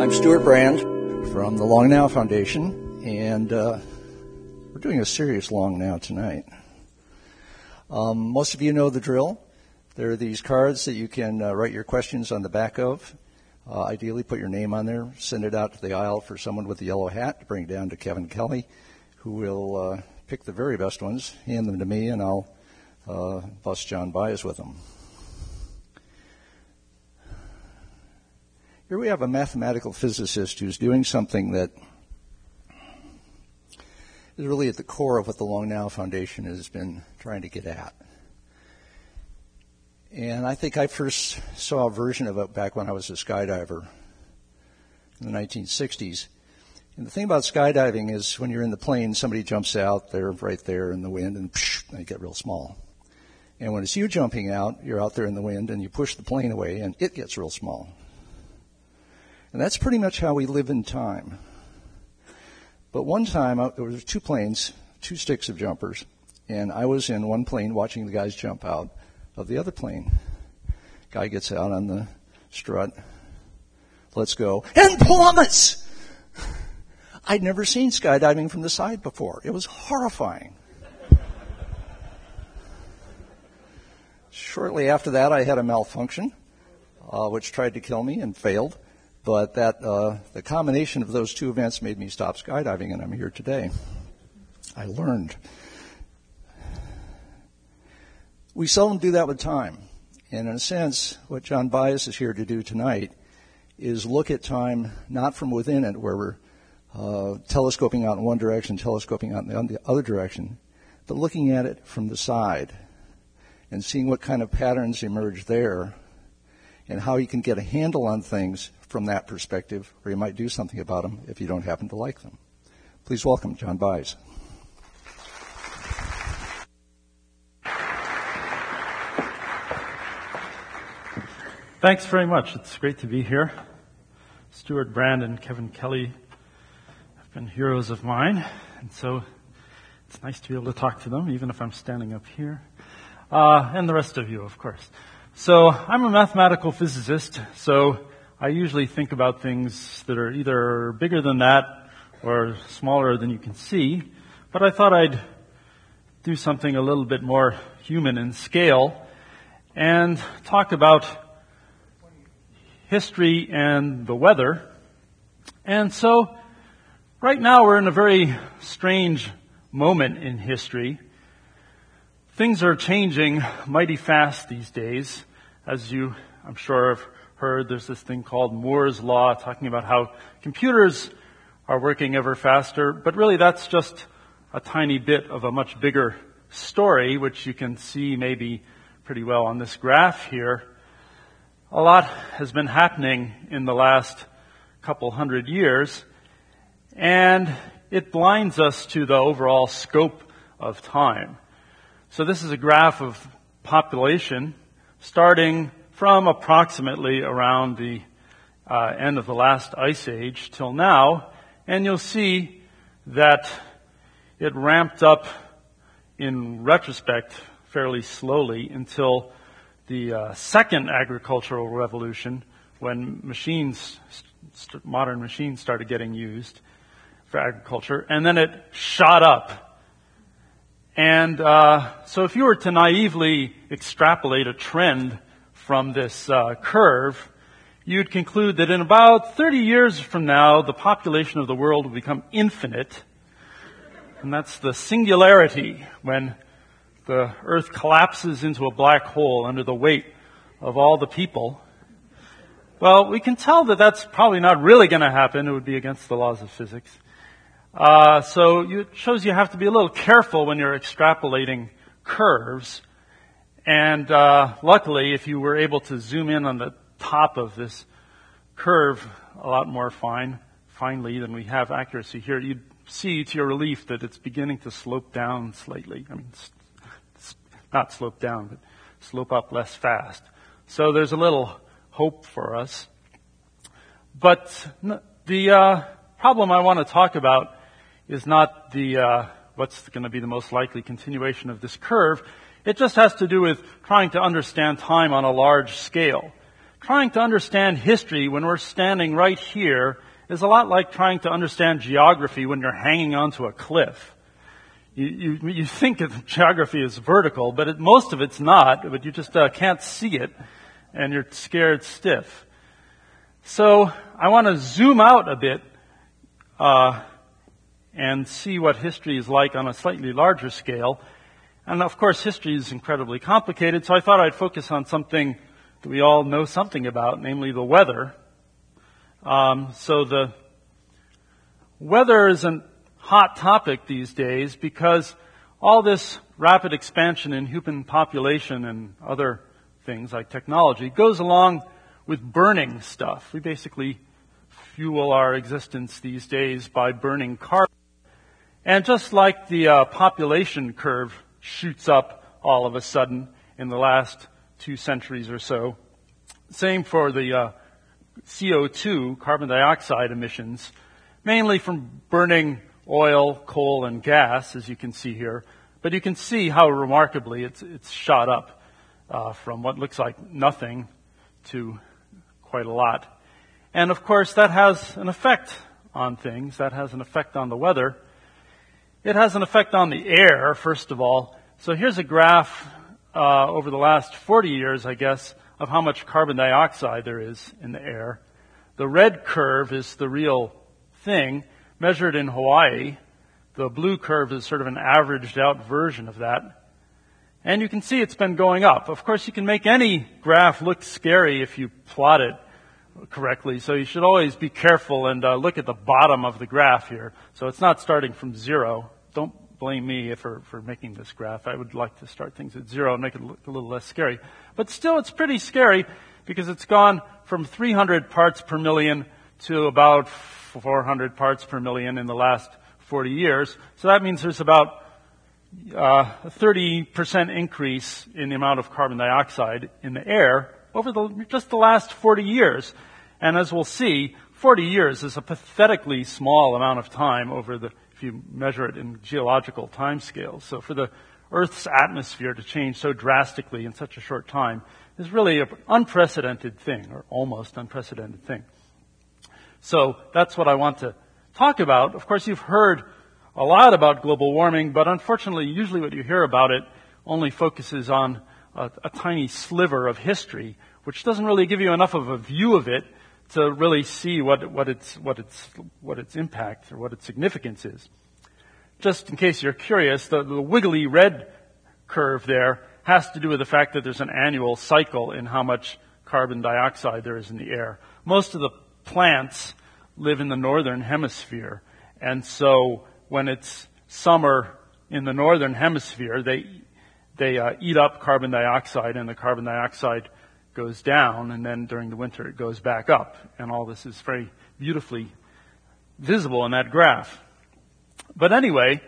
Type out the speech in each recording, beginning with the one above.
I'm Stuart Brand from the Long Now Foundation, and we're doing a serious Long Now tonight. Most of you know the drill. There are these cards that you can write your questions on the back of. Ideally, put your name on there, send it out to the aisle for someone with a yellow hat to bring down to Kevin Kelly, who will pick the very best ones, hand them to me, and I'll bust John Baez with them. Here we have a mathematical physicist who's doing something that is really at the core of what the Long Now Foundation has been trying to get at. And I think I first saw a version of it back when I was a skydiver in the 1960s. And the thing about skydiving is when you're in the plane, somebody jumps out, they're right there in the wind, and they get real small. And when it's you jumping out, you're out there in the wind, and you push the plane away, and it gets real small. And that's pretty much how we live in time. But one time, there was two planes, two sticks of jumpers, and I was in one plane watching the guys jump out of the other plane. Guy gets out on the strut, lets go, and plummets! I'd never seen skydiving from the side before. It was horrifying. Shortly after that, I had a malfunction, which tried to kill me and failed. But the combination of those two events made me stop skydiving, and I'm here today. I learned. We seldom do that with time. And in a sense, what John Baez is here to do tonight is look at time not from within it, where we're telescoping out in one direction, telescoping out in the other direction, but looking at it from the side and seeing what kind of patterns emerge there and how you can get a handle on things from that perspective, or you might do something about them if you don't happen to like them. Please welcome John Baez. Thanks very much. It's great to be here. Stuart Brand and Kevin Kelly have been heroes of mine, and so it's nice to be able to talk to them, even if I'm standing up here. And the rest of you, of course. So I'm a mathematical physicist, so I usually think about things that are either bigger than that or smaller than you can see, but I thought I'd do something a little bit more human in scale and talk about history and the weather. And so right now we're in a very strange moment in history. Things are changing mighty fast these days. As you, I'm sure, have heard, there's this thing called Moore's Law, talking about how computers are working ever faster. But really that's just a tiny bit of a much bigger story, which you can see maybe pretty well on this graph here. A lot has been happening in the last couple hundred years, and it blinds us to the overall scope of time. So this is a graph of population starting from approximately around the end of the last ice age till now, and you'll see that it ramped up in retrospect fairly slowly until the second agricultural revolution, when modern machines started getting used for agriculture, and then it shot up. And so if you were to naively extrapolate a trend from this curve, you'd conclude that in about 30 years from now, the population of the world will become infinite. And that's the singularity, when the Earth collapses into a black hole under the weight of all the people. Well, we can tell that that's probably not really going to happen. It would be against the laws of physics. So it shows you have to be a little careful when you're extrapolating curves. And luckily, if you were able to zoom in on the top of this curve a lot more finely than we have accuracy here, you'd see to your relief that it's beginning to slope down slightly. I mean, it's not slope down, but slope up less fast. So there's a little hope for us. But the problem I want to talk about is not what's going to be the most likely continuation of this curve. It just has to do with trying to understand time on a large scale. trying to understand history when we're standing right here is a lot like trying to understand geography when you're hanging onto a cliff. You think of geography as vertical, but most of it's not, but you just can't see it, and you're scared stiff. So I want to zoom out a bit and see what history is like on a slightly larger scale. And of course, history is incredibly complicated, so I thought I'd focus on something that we all know something about, namely the weather. So the weather is a hot topic these days because all this rapid expansion in human population and other things like technology goes along with burning stuff. We basically fuel our existence these days by burning carbon. And just like the population curve shoots up all of a sudden in the last 2 centuries or so, same for the CO2, carbon dioxide emissions, mainly from burning oil, coal, and gas, as you can see here. But you can see how remarkably it's shot up from what looks like nothing to quite a lot. And of course, that has an effect on things. That has an effect on the weather. It has an effect on the air, first of all. So here's a graph over the last 40 years, I guess, of how much carbon dioxide there is in the air. The red curve is the real thing, measured in Hawaii. The blue curve is sort of an averaged out version of that. And you can see it's been going up. Of course, you can make any graph look scary if you plot it correctly. So you should always be careful and look at the bottom of the graph here. So it's not starting from 0. Don't blame me for making this graph. I would like to start things at 0 and make it look a little less scary. But still, it's pretty scary because it's gone from 300 parts per million to about 400 parts per million in the last 40 years. So that means there's about a 30% increase in the amount of carbon dioxide in the air over just the last 40 years. And as we'll see, 40 years is a pathetically small amount of time if you measure it in geological timescales. So for the Earth's atmosphere to change so drastically in such a short time is really an unprecedented thing, or almost unprecedented thing. So that's what I want to talk about. Of course, you've heard a lot about global warming, but unfortunately, usually what you hear about it only focuses on a tiny sliver of history, which doesn't really give you enough of a view of it to really see what its impact or what its significance is. Just in case you're curious, the wiggly red curve there has to do with the fact that there's an annual cycle in how much carbon dioxide there is in the air. Most of the plants live in the northern hemisphere, and so when it's summer in the northern hemisphere, they eat up carbon dioxide, and the carbon dioxide goes down, and then during the winter it goes back up. And all this is very beautifully visible in that graph. But anyway,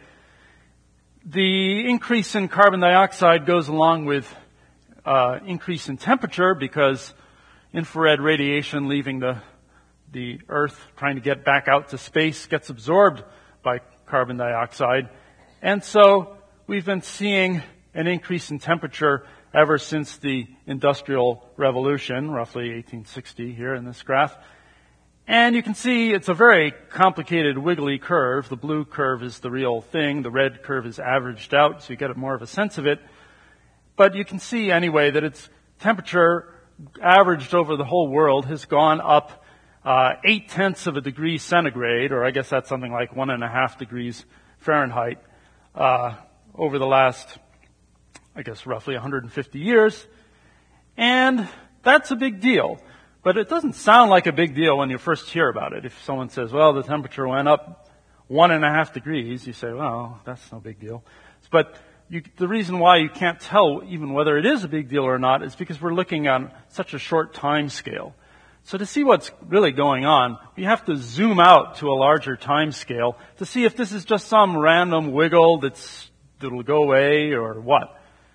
the increase in carbon dioxide goes along with increase in temperature because infrared radiation leaving the Earth trying to get back out to space gets absorbed by carbon dioxide. And so we've been seeing an increase in temperature ever since the Industrial Revolution, roughly 1860 here in this graph. And you can see it's a very complicated wiggly curve. The blue curve is the real thing. The red curve is averaged out, so you get more of a sense of it. But you can see anyway that its temperature averaged over the whole world has gone up 0.8 of a degree centigrade, or I guess that's something like 1.5 degrees Fahrenheit, over the last, I guess, roughly 150 years. And that's a big deal. But it doesn't sound like a big deal when you first hear about it. If someone says, well, the temperature went up 1.5 degrees, you say, well, that's no big deal. But the reason why you can't tell even whether it is a big deal or not is because we're looking on such a short time scale. So to see what's really going on, we have to zoom out to a larger time scale to see if this is just some random wiggle that'll go away or what.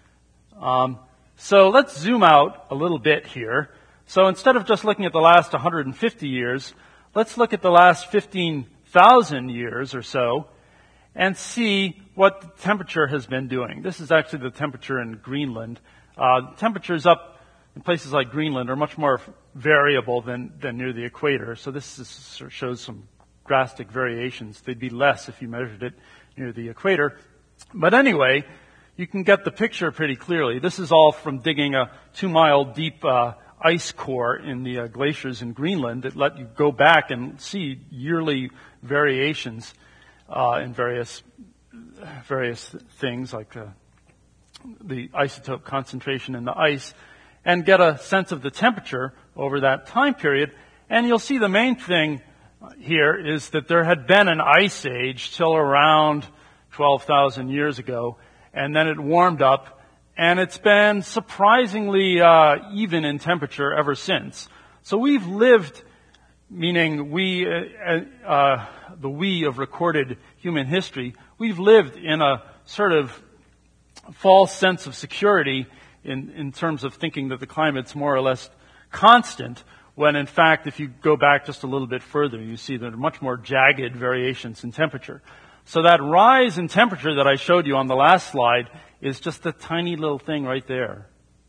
So let's zoom out a little bit here. So instead of just looking at the last 150 years, let's look at the last 15,000 years or so and see what the temperature has been doing. This is actually the temperature in Greenland. Temperatures up in places like Greenland are much more variable than near the equator. So this shows some drastic variations. They'd be less if you measured it near the equator. But anyway, you can get the picture pretty clearly. This is all from digging a 2-mile deep ice core in the glaciers in Greenland that let you go back and see yearly variations in various things like the isotope concentration in the ice, and get a sense of the temperature over that time period. And you'll see the main thing here is that there had been an ice age till around 12,000 years ago, and then it warmed up, and it's been surprisingly even in temperature ever since. So we've lived, meaning we, the we of recorded human history, we've lived in a sort of false sense of security in terms of thinking that the climate's more or less constant, when in fact, if you go back just a little bit further, you see there are much more jagged variations in temperature. So that rise in temperature that I showed you on the last slide is just a tiny little thing right there.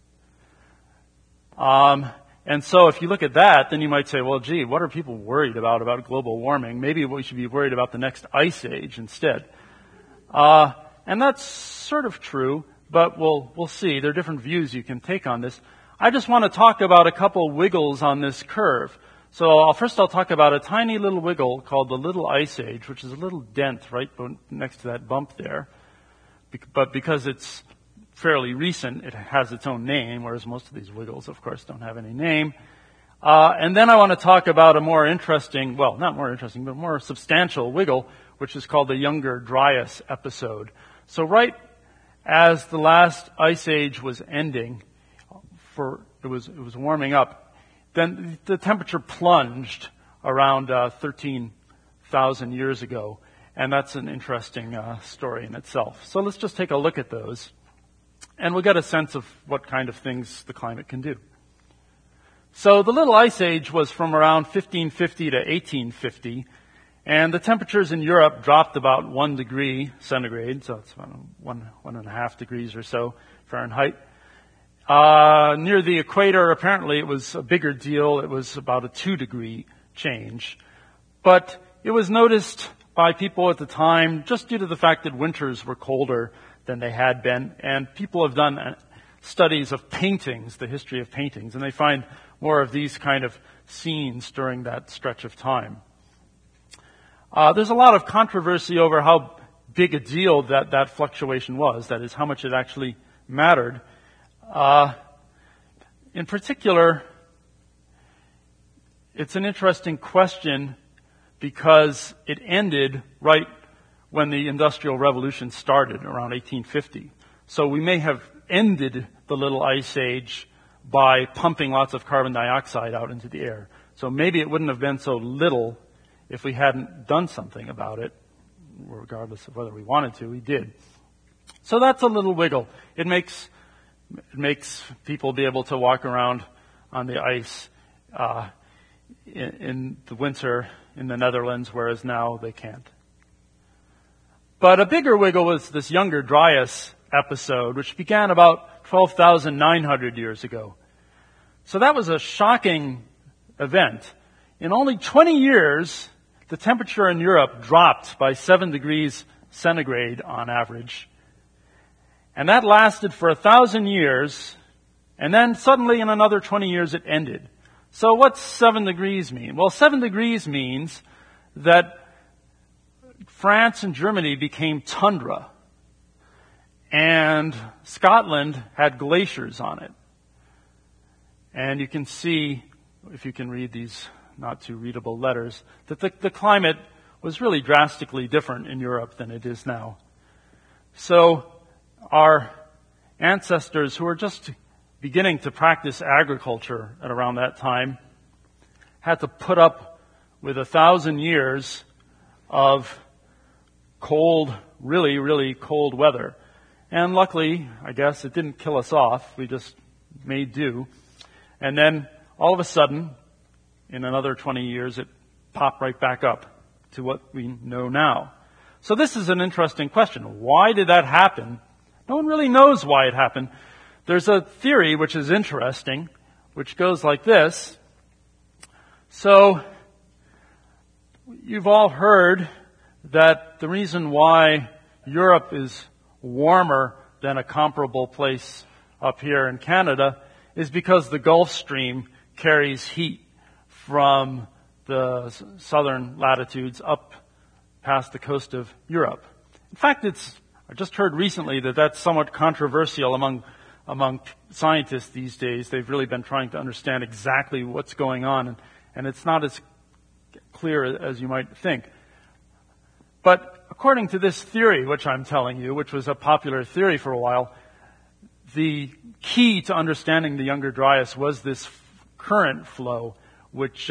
And so if you look at that, then you might say, well, gee, what are people worried about global warming? Maybe we should be worried about the next ice age instead. And that's sort of true, but we'll see. There are different views you can take on this. I just want to talk about a couple wiggles on this curve. So first I'll talk about a tiny little wiggle called the Little Ice Age, which is a little dent right next to that bump there. But because it's fairly recent, it has its own name, whereas most of these wiggles, of course, don't have any name. And then I want to talk about a more interesting, well, not more interesting, but more substantial wiggle, which is called the Younger Dryas episode. So right as the last ice age was ending, it was warming up, then the temperature plunged around 13,000 years ago. And that's an interesting story in itself. So let's just take a look at those, and we'll get a sense of what kind of things the climate can do. So the Little Ice Age was from around 1550 to 1850, and the temperatures in Europe dropped about 1 degree centigrade, so it's about 1.5 degrees or so Fahrenheit. Near the equator, apparently it was a bigger deal. It was about a 2-degree change. But it was noticed by people at the time just due to the fact that winters were colder than they had been. And people have done studies of paintings, the history of paintings, and they find more of these kind of scenes during that stretch of time. There's a lot of controversy over how big a deal that fluctuation was, that is, how much it actually mattered. In particular, it's an interesting question because it ended right when the Industrial Revolution started, around 1850. So we may have ended the Little Ice Age by pumping lots of carbon dioxide out into the air. So maybe it wouldn't have been so little if we hadn't done something about it, regardless of whether we wanted to, we did. So that's a little wiggle. It makes people be able to walk around on the ice in the winter in the Netherlands, whereas now they can't. But a bigger wiggle was this Younger Dryas episode, which began about 12,900 years ago. So that was a shocking event. In only 20 years, the temperature in Europe dropped by 7 degrees centigrade on average. And that lasted for 1,000 years, and then suddenly in another 20 years it ended. So what's 7 degrees mean? Well, 7 degrees means that France and Germany became tundra, and Scotland had glaciers on it. And you can see, if you can read these not too readable letters, that the climate was really drastically different in Europe than it is now. So our ancestors, who were just beginning to practice agriculture at around that time, had to put up with 1,000 years of cold, really, really cold weather. And luckily, I guess, it didn't kill us off. We just made do. And then, all of a sudden, in another 20 years, it popped right back up to what we know now. So this is an interesting question. Why did that happen? No one really knows why it happened. There's a theory which is interesting, which goes like this. So, you've all heard that the reason why Europe is warmer than a comparable place up here in Canada is because the Gulf Stream carries heat from the southern latitudes up past the coast of Europe. In fact, I just heard recently that that's somewhat controversial among scientists these days. They've really been trying to understand exactly what's going on, and it's not as clear as you might think. But according to this theory, which I'm telling you, which was a popular theory for a while, the key to understanding the Younger Dryas was this current flow, which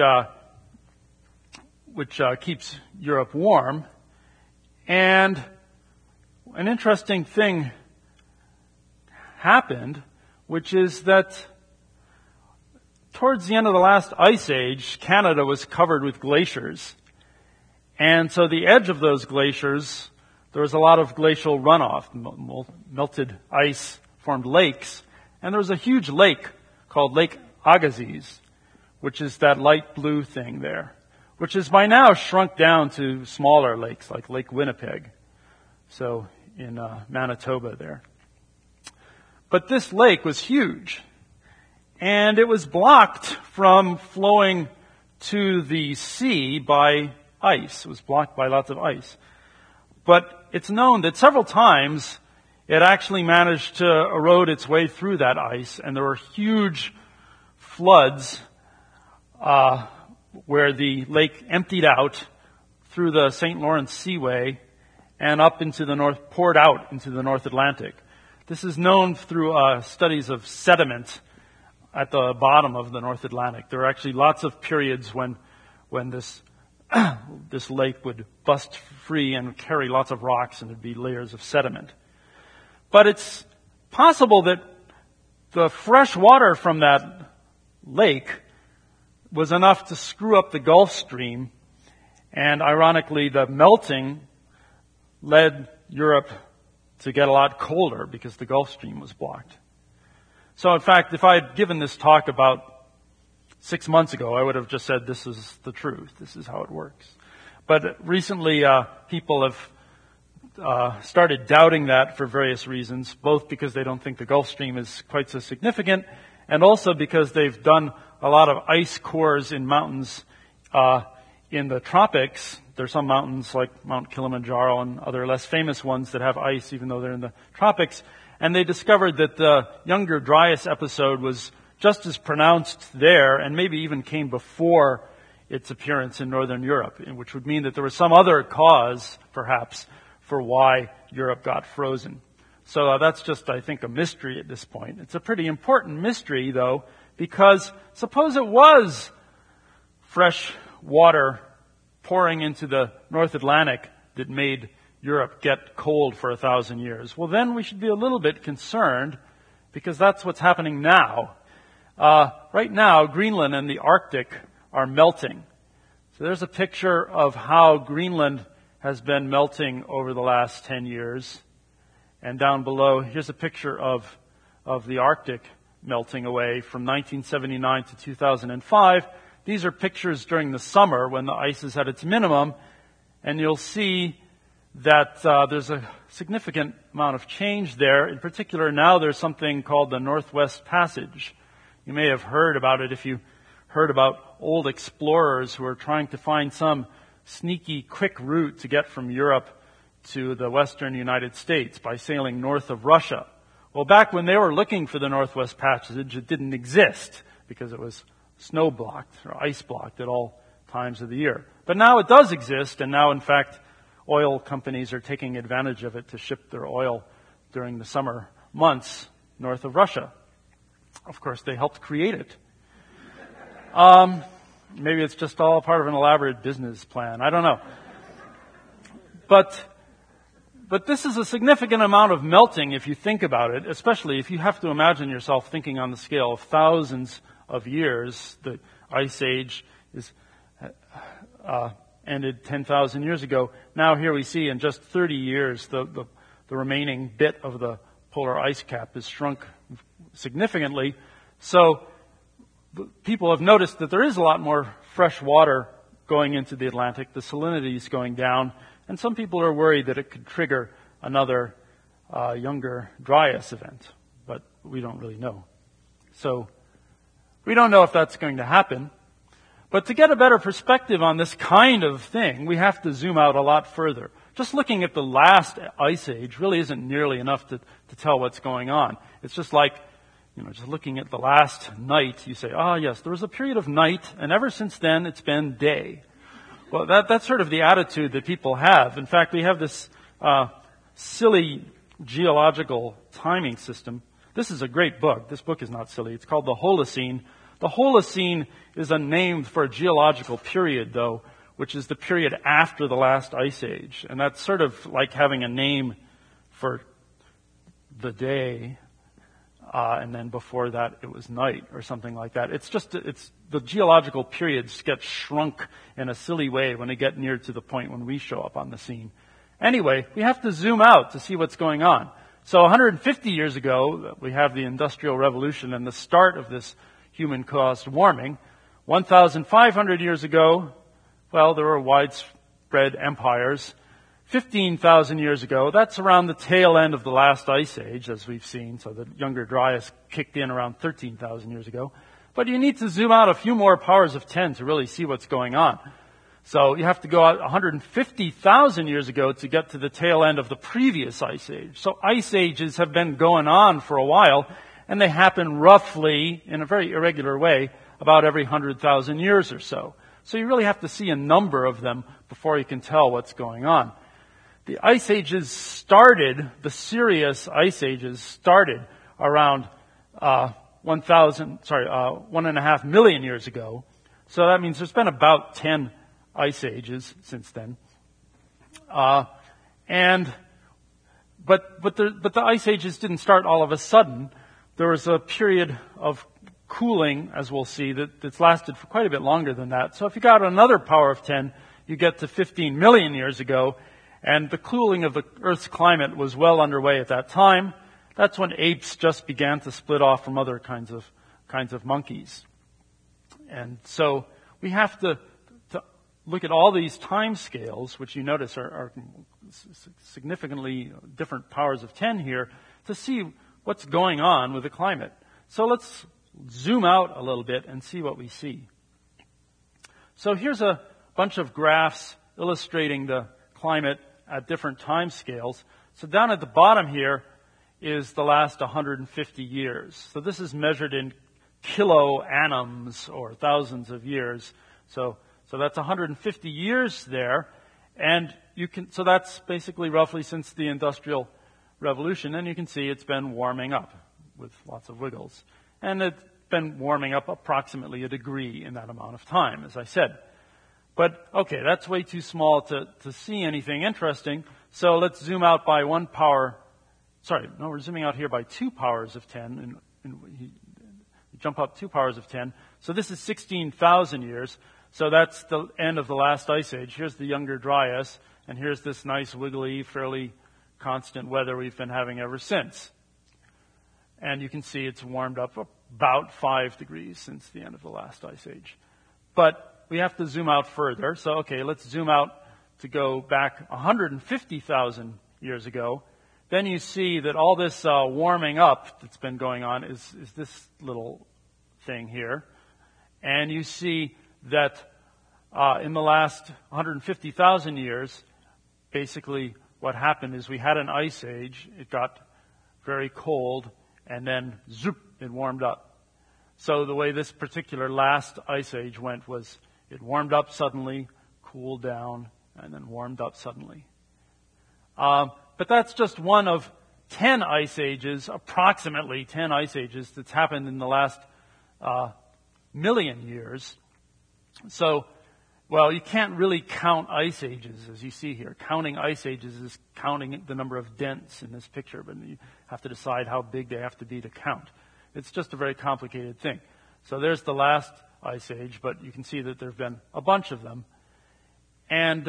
keeps Europe warm. And an interesting thing happened, which is that towards the end of the last ice age, Canada was covered with glaciers. And so the edge of those glaciers, there was a lot of glacial runoff. Melted ice formed lakes. And there was a huge lake called Lake Agassiz, which is that light blue thing there, which is by now shrunk down to smaller lakes like Lake Winnipeg. So in Manitoba there. But this lake was huge. And it was blocked from flowing to the sea by ice. It was blocked by lots of ice. But it's known that several times it actually managed to erode its way through that ice, and there were huge floods where the lake emptied out through the St. Lawrence Seaway and up into the north, poured out into the North Atlantic. This is known through studies of sediment at the bottom of the North Atlantic. There are actually lots of periods when this this lake would bust free and carry lots of rocks, and there'd be layers of sediment. But it's possible that the fresh water from that lake was enough to screw up the Gulf Stream, and ironically, the melting led Europe to get a lot colder because the Gulf Stream was blocked. So in fact, if I had given this talk about 6 months ago, I would have just said, this is the truth. This is how it works. But recently, people have started doubting that for various reasons, both because they don't think the Gulf Stream is quite so significant, and also because they've done a lot of ice cores in mountains in the tropics. There's some mountains like Mount Kilimanjaro and other less famous ones that have ice, even though they're in the tropics. And they discovered that the Younger Dryas episode was just as pronounced there, and maybe even came before its appearance in Northern Europe, which would mean that there was some other cause, perhaps, for why Europe got frozen. So that's just, I think, a mystery at this point. It's a pretty important mystery, though, because suppose it was fresh water pouring into the North Atlantic that made Europe get cold for 1,000 years. Well, then we should be a little bit concerned, because that's what's happening now. Right now, Greenland and the Arctic are melting. So there's a picture of how Greenland has been melting over the last 10 years. And down below, here's a picture of the Arctic melting away from 1979 to 2005. These are pictures during the summer when the ice is at its minimum. And you'll see that there's a significant amount of change there. In particular, now there's something called the Northwest Passage. You may have heard about it if you heard about old explorers who are trying to find some sneaky, quick route to get from Europe to the western United States by sailing north of Russia. Well, back when they were looking for the Northwest Passage, it didn't exist because it was snow-blocked or ice-blocked at all times of the year. But now it does exist, and now, in fact, oil companies are taking advantage of it to ship their oil during the summer months north of Russia. Of course, they helped create it. Maybe it's just all part of an elaborate business plan. I don't know. But this is a significant amount of melting if you think about it, especially if you have to imagine yourself thinking on the scale of thousands of years. The Ice Age is ended 10,000 years ago. Now here we see in just 30 years the remaining bit of the polar ice cap is shrunk significantly. So people have noticed that there is a lot more fresh water going into the Atlantic. The salinity is going down, and some people are worried that it could trigger another Younger Dryas event, but we don't really know. So we don't know if that's going to happen. But to get a better perspective on this kind of thing, we have to zoom out a lot further. Just looking at the last ice age really isn't nearly enough to tell what's going on. It's just like, just looking at the last night, you say, yes, there was a period of night, and ever since then it's been day. Well, that's sort of the attitude that people have. In fact, we have this silly geological timing system. This is a great book. This book is not silly. It's called The Holocene. The Holocene is a name for a geological period, though, which is the period after the last ice age. And that's sort of like having a name for the day, and then before that it was night or something like that. It's the geological periods get shrunk in a silly way when they get near to the point when we show up on the scene. Anyway, we have to zoom out to see what's going on. So 150 years ago, we have the Industrial Revolution and the start of this human-caused warming. 1,500 years ago, well, there were widespread empires. 15,000 years ago, that's around the tail end of the last ice age, as we've seen. So the Younger Dryas kicked in around 13,000 years ago. But you need to zoom out a few more powers of 10 to really see what's going on. So you have to go out 150,000 years ago to get to the tail end of the previous ice age. So ice ages have been going on for a while, and they happen roughly, in a very irregular way, about every 100,000 years or so. So you really have to see a number of them before you can tell what's going on. The ice ages started, the serious ice ages started around 1.5 million years ago. So that means there's been about 10 ice ages since then. But the ice ages didn't start all of a sudden. There was a period of cooling, as we'll see, that's lasted for quite a bit longer than that. So if you got another power of 10, you get to 15 million years ago, and the cooling of the Earth's climate was well underway at that time. That's when apes just began to split off from other kinds of monkeys. And so we have to look at all these time scales, which you notice are significantly different powers of 10 here, to see what's going on with the climate. So let's zoom out a little bit and see what we see. So here's a bunch of graphs illustrating the climate at different time scales. So down at the bottom here is the last 150 years. So this is measured in kilo-annums, or thousands of years. So that's 150 years there, and so that's basically roughly since the Industrial Revolution, and you can see it's been warming up with lots of wiggles. And it's been warming up approximately a degree in that amount of time, as I said. But, okay, that's way too small to see anything interesting, so let's zoom out by we're zooming out here by 2 powers of 10, and you jump up 2 powers of 10. So this is 16,000 years. So that's the end of the last ice age. Here's the Younger Dryas, and here's this nice, wiggly, fairly constant weather we've been having ever since. And you can see it's warmed up about 5 degrees since the end of the last ice age. But we have to zoom out further. So, okay, let's zoom out to go back 150,000 years ago. Then you see that all this warming up that's been going on is this little thing here. And you see that in the last 150,000 years, basically what happened is we had an ice age, it got very cold, and then zoop, it warmed up. So the way this particular last ice age went was it warmed up suddenly, cooled down, and then warmed up suddenly. But that's just one of 10 ice ages, approximately 10 ice ages that's happened in the last million years. So, well, you can't really count ice ages, as you see here. Counting ice ages is counting the number of dents in this picture, but you have to decide how big they have to be to count. It's just a very complicated thing. So there's the last ice age, but you can see that there have been a bunch of them. And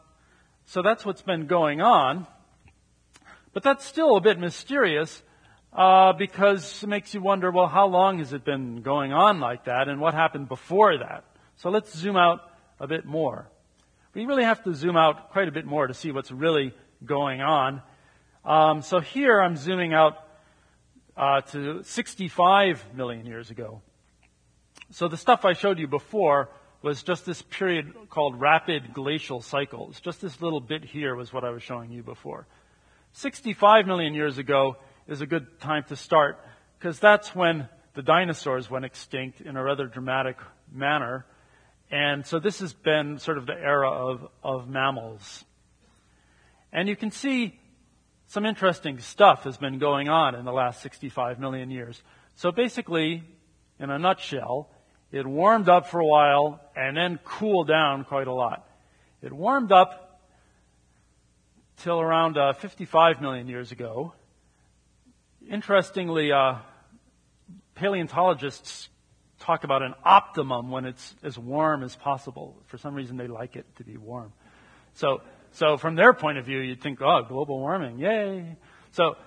so that's what's been going on. But that's still a bit mysterious. because it makes you wonder, well, how long has it been going on like that, and what happened before that? So let's zoom out a bit more. We really have to zoom out quite a bit more to see what's really going on. So here I'm zooming out to 65 million years ago. So the stuff I showed you before was just this period called rapid glacial cycles. Just this little bit here was what I was showing you before. 65 million years ago is a good time to start because that's when the dinosaurs went extinct in a rather dramatic manner. And so this has been sort of the era of mammals. And you can see some interesting stuff has been going on in the last 65 million years. So basically, in a nutshell, it warmed up for a while and then cooled down quite a lot. It warmed up till around 55 million years ago. Interestingly, paleontologists talk about an optimum when it's as warm as possible. For some reason, they like it to be warm. So from their point of view, you'd think, oh, global warming, yay. So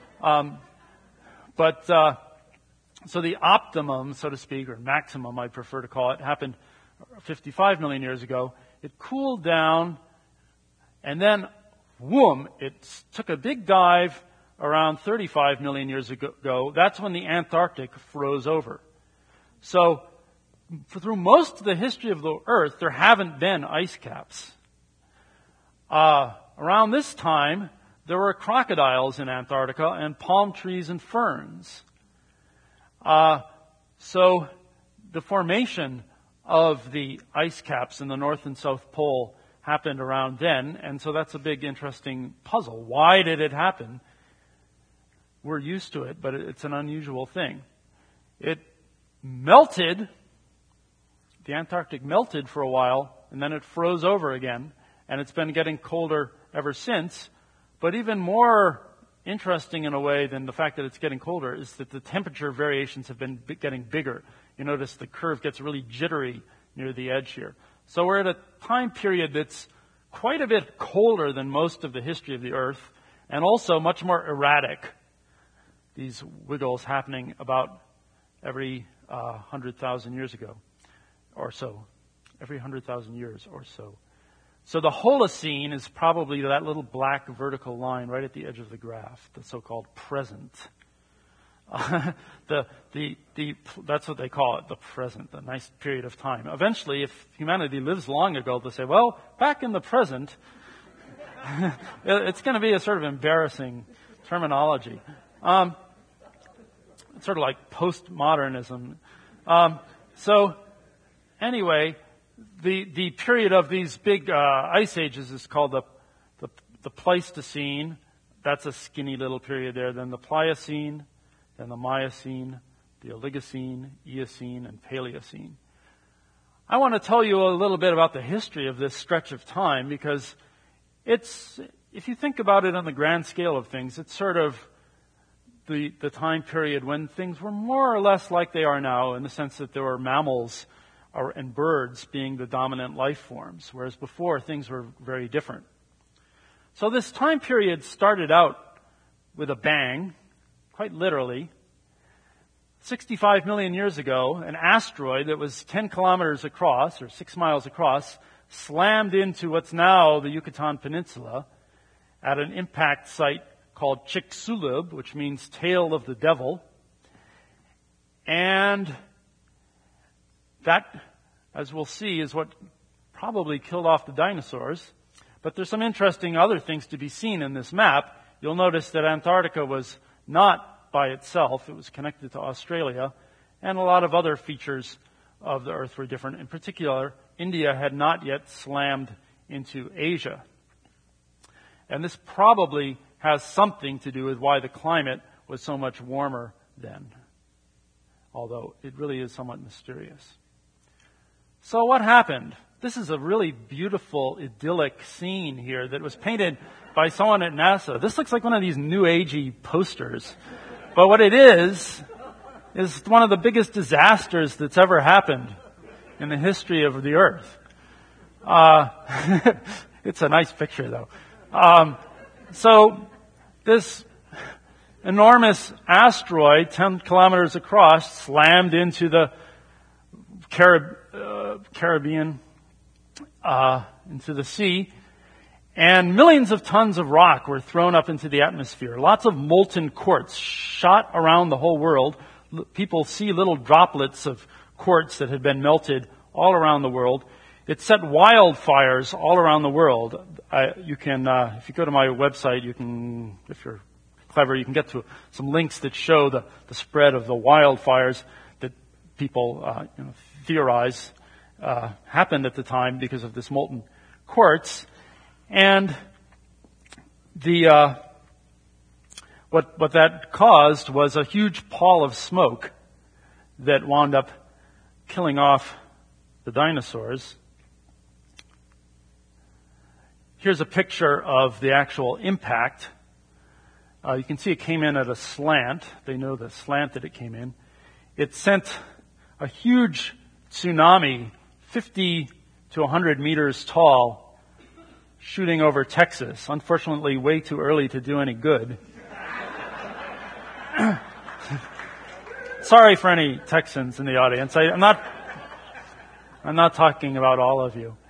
the optimum, so to speak, or maximum, I prefer to call it, happened 55 million years ago. It cooled down, and then, whoom, it took a big dive around 35 million years ago. That's when the Antarctic froze over. So, through most of the history of the Earth, there haven't been ice caps. Around this time, there were crocodiles in Antarctica and palm trees and ferns. So, the formation of the ice caps in the North and South Pole happened around then, and so that's a big, interesting puzzle. Why did it happen? We're used to it, but it's an unusual thing. It melted, the Antarctic melted for a while, and then it froze over again, and it's been getting colder ever since. But even more interesting in a way than the fact that it's getting colder is that the temperature variations have been getting bigger. You notice the curve gets really jittery near the edge here. So we're at a time period that's quite a bit colder than most of the history of the Earth, and also much more erratic. These wiggles happening about every 100,000 years ago, or so. Every 100,000 years or so. So the Holocene is probably that little black vertical line right at the edge of the graph, the so-called present. That's what they call it, the present, the nice period of time. Eventually, if humanity lives long ago, they'll say, well, back in the present, it's going to be a sort of embarrassing terminology. It's sort of like postmodernism. So anyway, the period of these big ice ages is called the Pleistocene. That's a skinny little period there. Then the Pliocene, then the Miocene, the Oligocene, Eocene, and Paleocene. I want to tell you a little bit about the history of this stretch of time because it's, if you think about it on the grand scale of things, it's sort of the time period when things were more or less like they are now, in the sense that there were mammals and birds being the dominant life forms, whereas before things were very different. So this time period started out with a bang, quite literally. 65 million years ago, an asteroid that was 10 kilometers across, or 6 miles across, slammed into what's now the Yucatan Peninsula at an impact site called Chicxulub, which means tail of the devil. And that, as we'll see, is what probably killed off the dinosaurs. But there's some interesting other things to be seen in this map. You'll notice that Antarctica was not by itself. It was connected to Australia. And a lot of other features of the Earth were different. In particular, India had not yet slammed into Asia. And this probably has something to do with why the climate was so much warmer then. Although it really is somewhat mysterious. So what happened? This is a really beautiful, idyllic scene here that was painted by someone at NASA. This looks like one of these new agey posters. But what it is one of the biggest disasters that's ever happened in the history of the Earth. It's a nice picture, though. So this enormous asteroid, 10 kilometers across, slammed into the Caribbean, into the sea, and millions of tons of rock were thrown up into the atmosphere. Lots of molten quartz shot around the whole world. People see little droplets of quartz that had been melted all around the world. It set wildfires all around the world. You can, if you go to my website, you can, if you're clever, you can get to some links that show the spread of the wildfires that people theorize happened at the time because of this molten quartz. And what that caused was a huge pall of smoke that wound up killing off the dinosaurs. Here's a picture of the actual impact. You can see it came in at a slant. They know the slant that it came in. It sent a huge tsunami, 50 to 100 meters tall, shooting over Texas. Unfortunately, way too early to do any good. Sorry for any Texans in the audience. I'm not talking about all of you.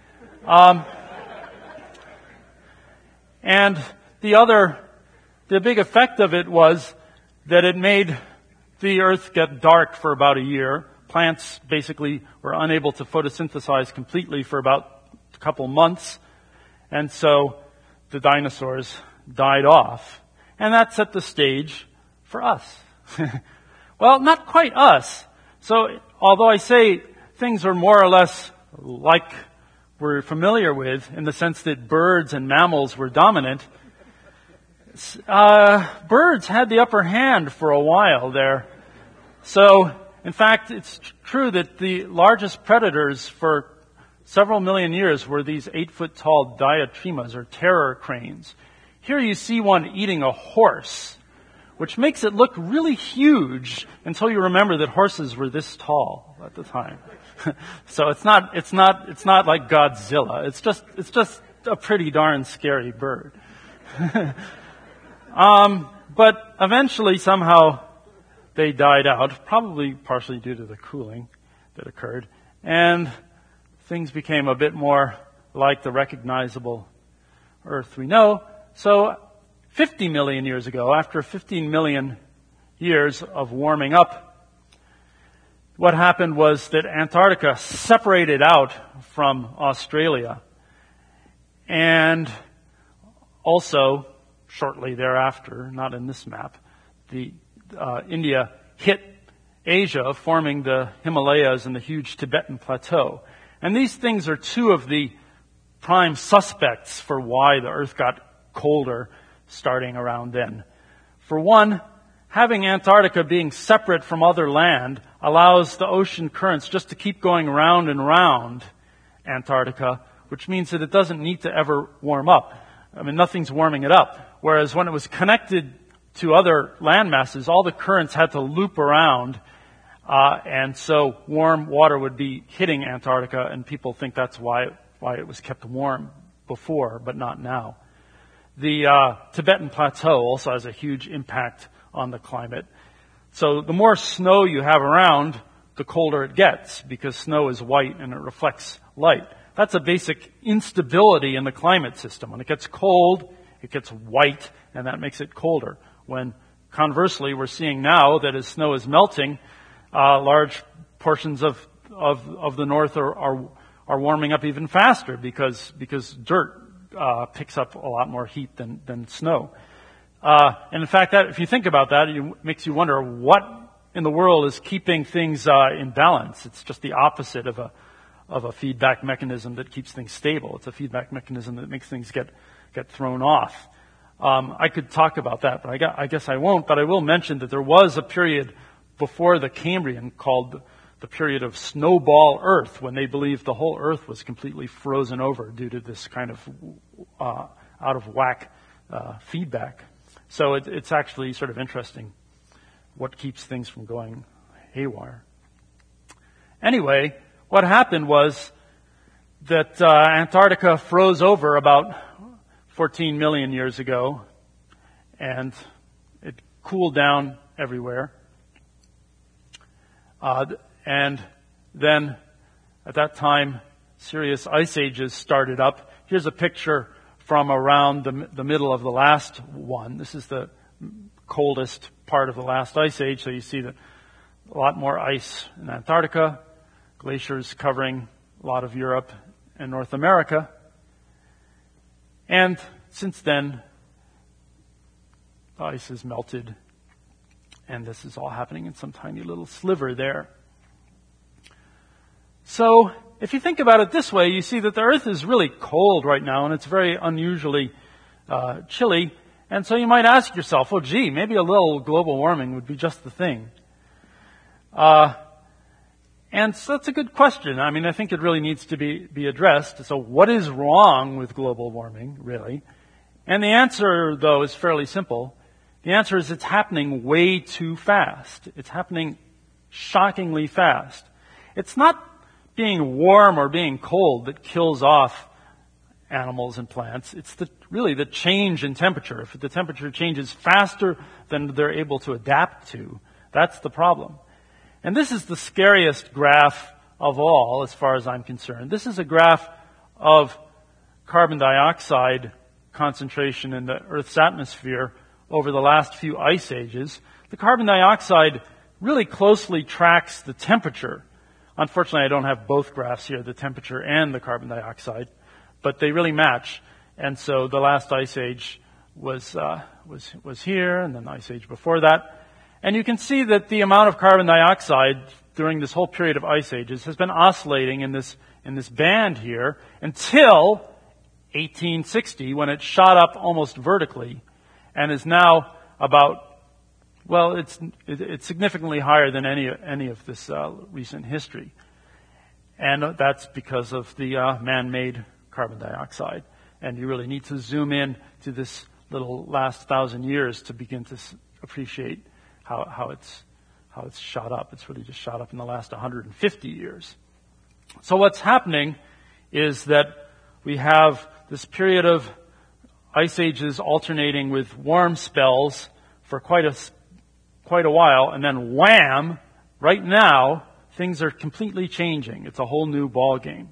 And the big effect of it was that it made the earth get dark for about a year. Plants basically were unable to photosynthesize completely for about a couple months. And so the dinosaurs died off. And that set the stage for us. Well, not quite us. So although I say things are more or less like we're familiar with, in the sense that birds and mammals were dominant, birds had the upper hand for a while there. So, in fact, it's true that the largest predators for several million years were these 8-foot-tall diatremas, or terror cranes. Here you see one eating a horse, which makes it look really huge until you remember that horses were this tall at the time. So it's not like Godzilla. It's just a pretty darn scary bird. But eventually somehow they died out, probably partially due to the cooling that occurred, and things became a bit more like the recognizable Earth we know. So 50 million years ago, after 15 million years of warming up, what happened was that Antarctica separated out from Australia. And also, shortly thereafter, not in this map, India hit Asia, forming the Himalayas and the huge Tibetan Plateau. And these things are two of the prime suspects for why the Earth got colder starting around then. For one, having Antarctica being separate from other land allows the ocean currents just to keep going round and round Antarctica, which means that it doesn't need to ever warm up. I mean, nothing's warming it up. Whereas when it was connected to other land masses, all the currents had to loop around, and so warm water would be hitting Antarctica, and people think that's why it was kept warm before, but not now. The Tibetan Plateau also has a huge impact on the climate. So the more snow you have around, the colder it gets, because snow is white and it reflects light. That's a basic instability in the climate system. When it gets cold, it gets white, and that makes it colder. When conversely, we're seeing now that as snow is melting, large portions of the north are warming up even faster because dirt picks up a lot more heat than snow. And in fact, that if you think about that, it makes you wonder what in the world is keeping things in balance. It's just the opposite of a feedback mechanism that keeps things stable. It's a feedback mechanism that makes things get thrown off. I could talk about that, but I guess I won't. But I will mention that there was a period before the Cambrian called the period of snowball Earth, when they believed the whole Earth was completely frozen over due to this kind of out of whack feedback. So it's actually sort of interesting what keeps things from going haywire. Anyway, what happened was that Antarctica froze over about 14 million years ago, and it cooled down everywhere. And then at that time, serious ice ages started up. Here's a picture from around the middle of the last one. This is the coldest part of the last ice age, so you see that a lot more ice in Antarctica, glaciers covering a lot of Europe and North America. And since then, the ice has melted, and this is all happening in some tiny little sliver there. So, if you think about it this way, you see that the Earth is really cold right now, and it's very unusually chilly. And so you might ask yourself, oh gee, maybe a little global warming would be just the thing. And so that's a good question. I mean, I think it really needs to be addressed. So what is wrong with global warming, really? And the answer, though, is fairly simple. The answer is it's happening way too fast. It's happening shockingly fast. It's not being warm or being cold that kills off animals and plants. It's really the change in temperature. If the temperature changes faster than they're able to adapt to, that's the problem. And this is the scariest graph of all, as far as I'm concerned. This is a graph of carbon dioxide concentration in the Earth's atmosphere over the last few ice ages. The carbon dioxide really closely tracks the temperature. Unfortunately, I don't have both graphs here, the temperature and the carbon dioxide, but they really match. And so the last ice age was here, and then the ice age before that. And you can see that the amount of carbon dioxide during this whole period of ice ages has been oscillating in this band here until 1860, when it shot up almost vertically and is now about, well, it's significantly higher than any of this recent history. And that's because of the man-made carbon dioxide. And you really need to zoom in to this little last 1,000 years to begin to appreciate how it's shot up. It's really just shot up in the last 150 years. So what's happening is that we have this period of ice ages alternating with warm spells for quite a while, and then wham, right now, things are completely changing. It's a whole new ball game.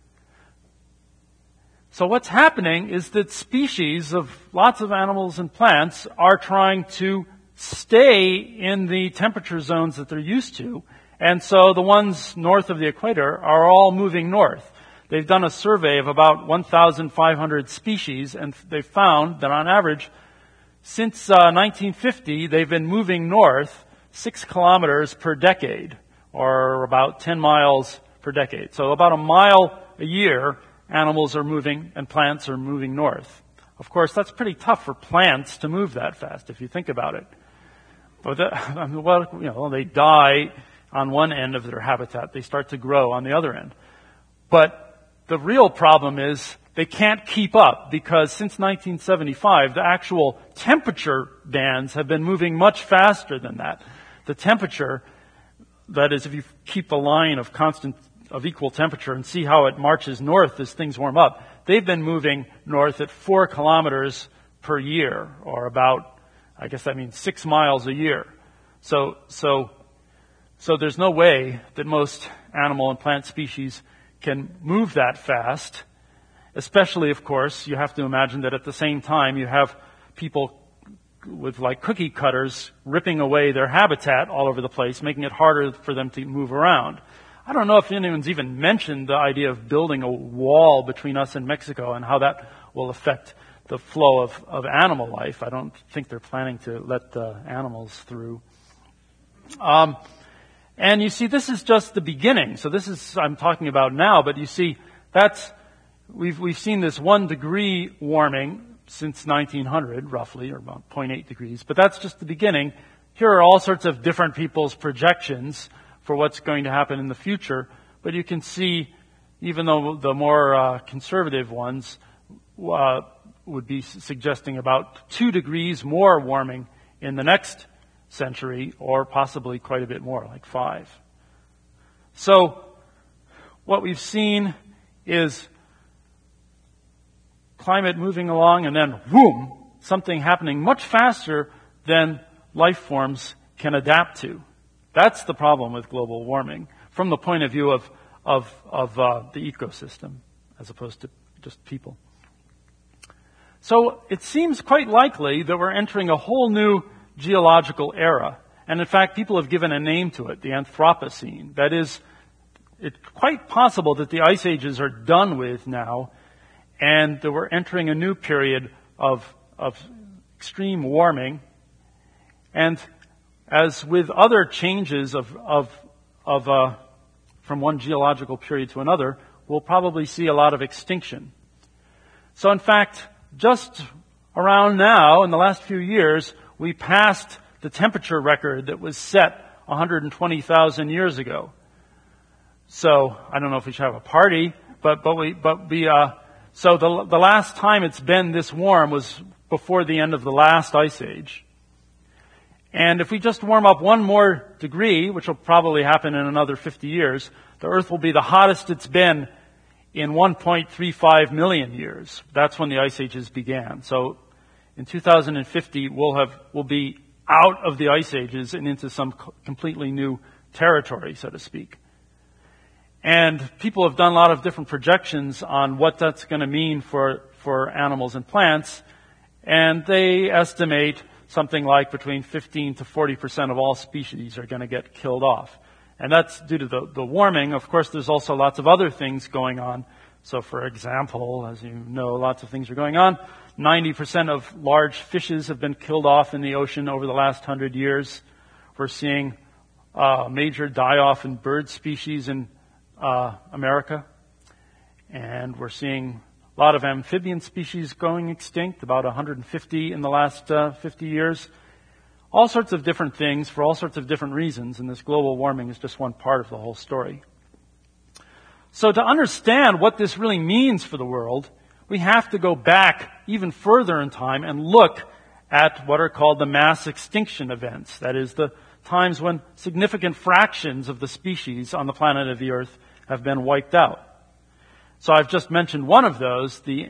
So what's happening is that species of lots of animals and plants are trying to stay in the temperature zones that they're used to. And so the ones north of the equator are all moving north. They've done a survey of about 1,500 species, and they found that on average, since 1950, they've been moving north 6 kilometers per decade, or about 10 miles per decade. So about a mile a year, animals are moving and plants are moving north. Of course, that's pretty tough for plants to move that fast, if you think about it. But they die on one end of their habitat. They start to grow on the other end. But the real problem is they can't keep up, because since 1975, the actual temperature bands have been moving much faster than that. The temperature, that is, if you keep a line of equal temperature and see how it marches north as things warm up, they've been moving north at 4 kilometers per year, or about, I guess that means 6 miles a year. So there's no way that most animal and plant species can move that fast. Especially, of course, you have to imagine that at the same time you have people with like cookie cutters ripping away their habitat all over the place, making it harder for them to move around. I don't know if anyone's even mentioned the idea of building a wall between us and Mexico and how that will affect the flow of animal life. I don't think they're planning to let the animals through. And you see, this is just the beginning. So this is, I'm talking about now, but you see, we've seen this 1 degree warming since 1900, roughly, or about 0.8 degrees. But that's just the beginning. Here are all sorts of different people's projections for what's going to happen in the future. But you can see, even though the more conservative ones would be suggesting about 2 degrees more warming in the next century, or possibly quite a bit more, like 5. So what we've seen is climate moving along, and then, boom, something happening much faster than life forms can adapt to. That's the problem with global warming from the point of view of the ecosystem as opposed to just people. So it seems quite likely that we're entering a whole new geological era. And in fact, people have given a name to it, the Anthropocene. That is, it's quite possible that the ice ages are done with now and that we're entering a new period of extreme warming. And as with other changes from one geological period to another, we'll probably see a lot of extinction. So in fact, just around now, in the last few years, we passed the temperature record that was set 120,000 years ago. So I don't know if we should have a party, so the last time it's been this warm was before the end of the last ice age. And if we just warm up one more degree, which will probably happen in another 50 years, the Earth will be the hottest it's been in 1.35 million years. That's when the ice ages began. So in 2050, we'll be out of the ice ages and into some completely new territory, so to speak. And people have done a lot of different projections on what that's going to mean for animals and plants. And they estimate something like between 15 to 40% of all species are going to get killed off. And that's due to the warming. Of course, there's also lots of other things going on. So, for example, as you know, lots of things are going on. 90% of large fishes have been killed off in the ocean over the last 100 years. We're seeing major die-off in bird species in America. And we're seeing a lot of amphibian species going extinct, about 150 in the last 50 years. All sorts of different things for all sorts of different reasons, and this global warming is just one part of the whole story. So to understand what this really means for the world, we have to go back even further in time and look at what are called the mass extinction events. That is, the times when significant fractions of the species on the planet of the Earth have been wiped out. So I've just mentioned one of those, the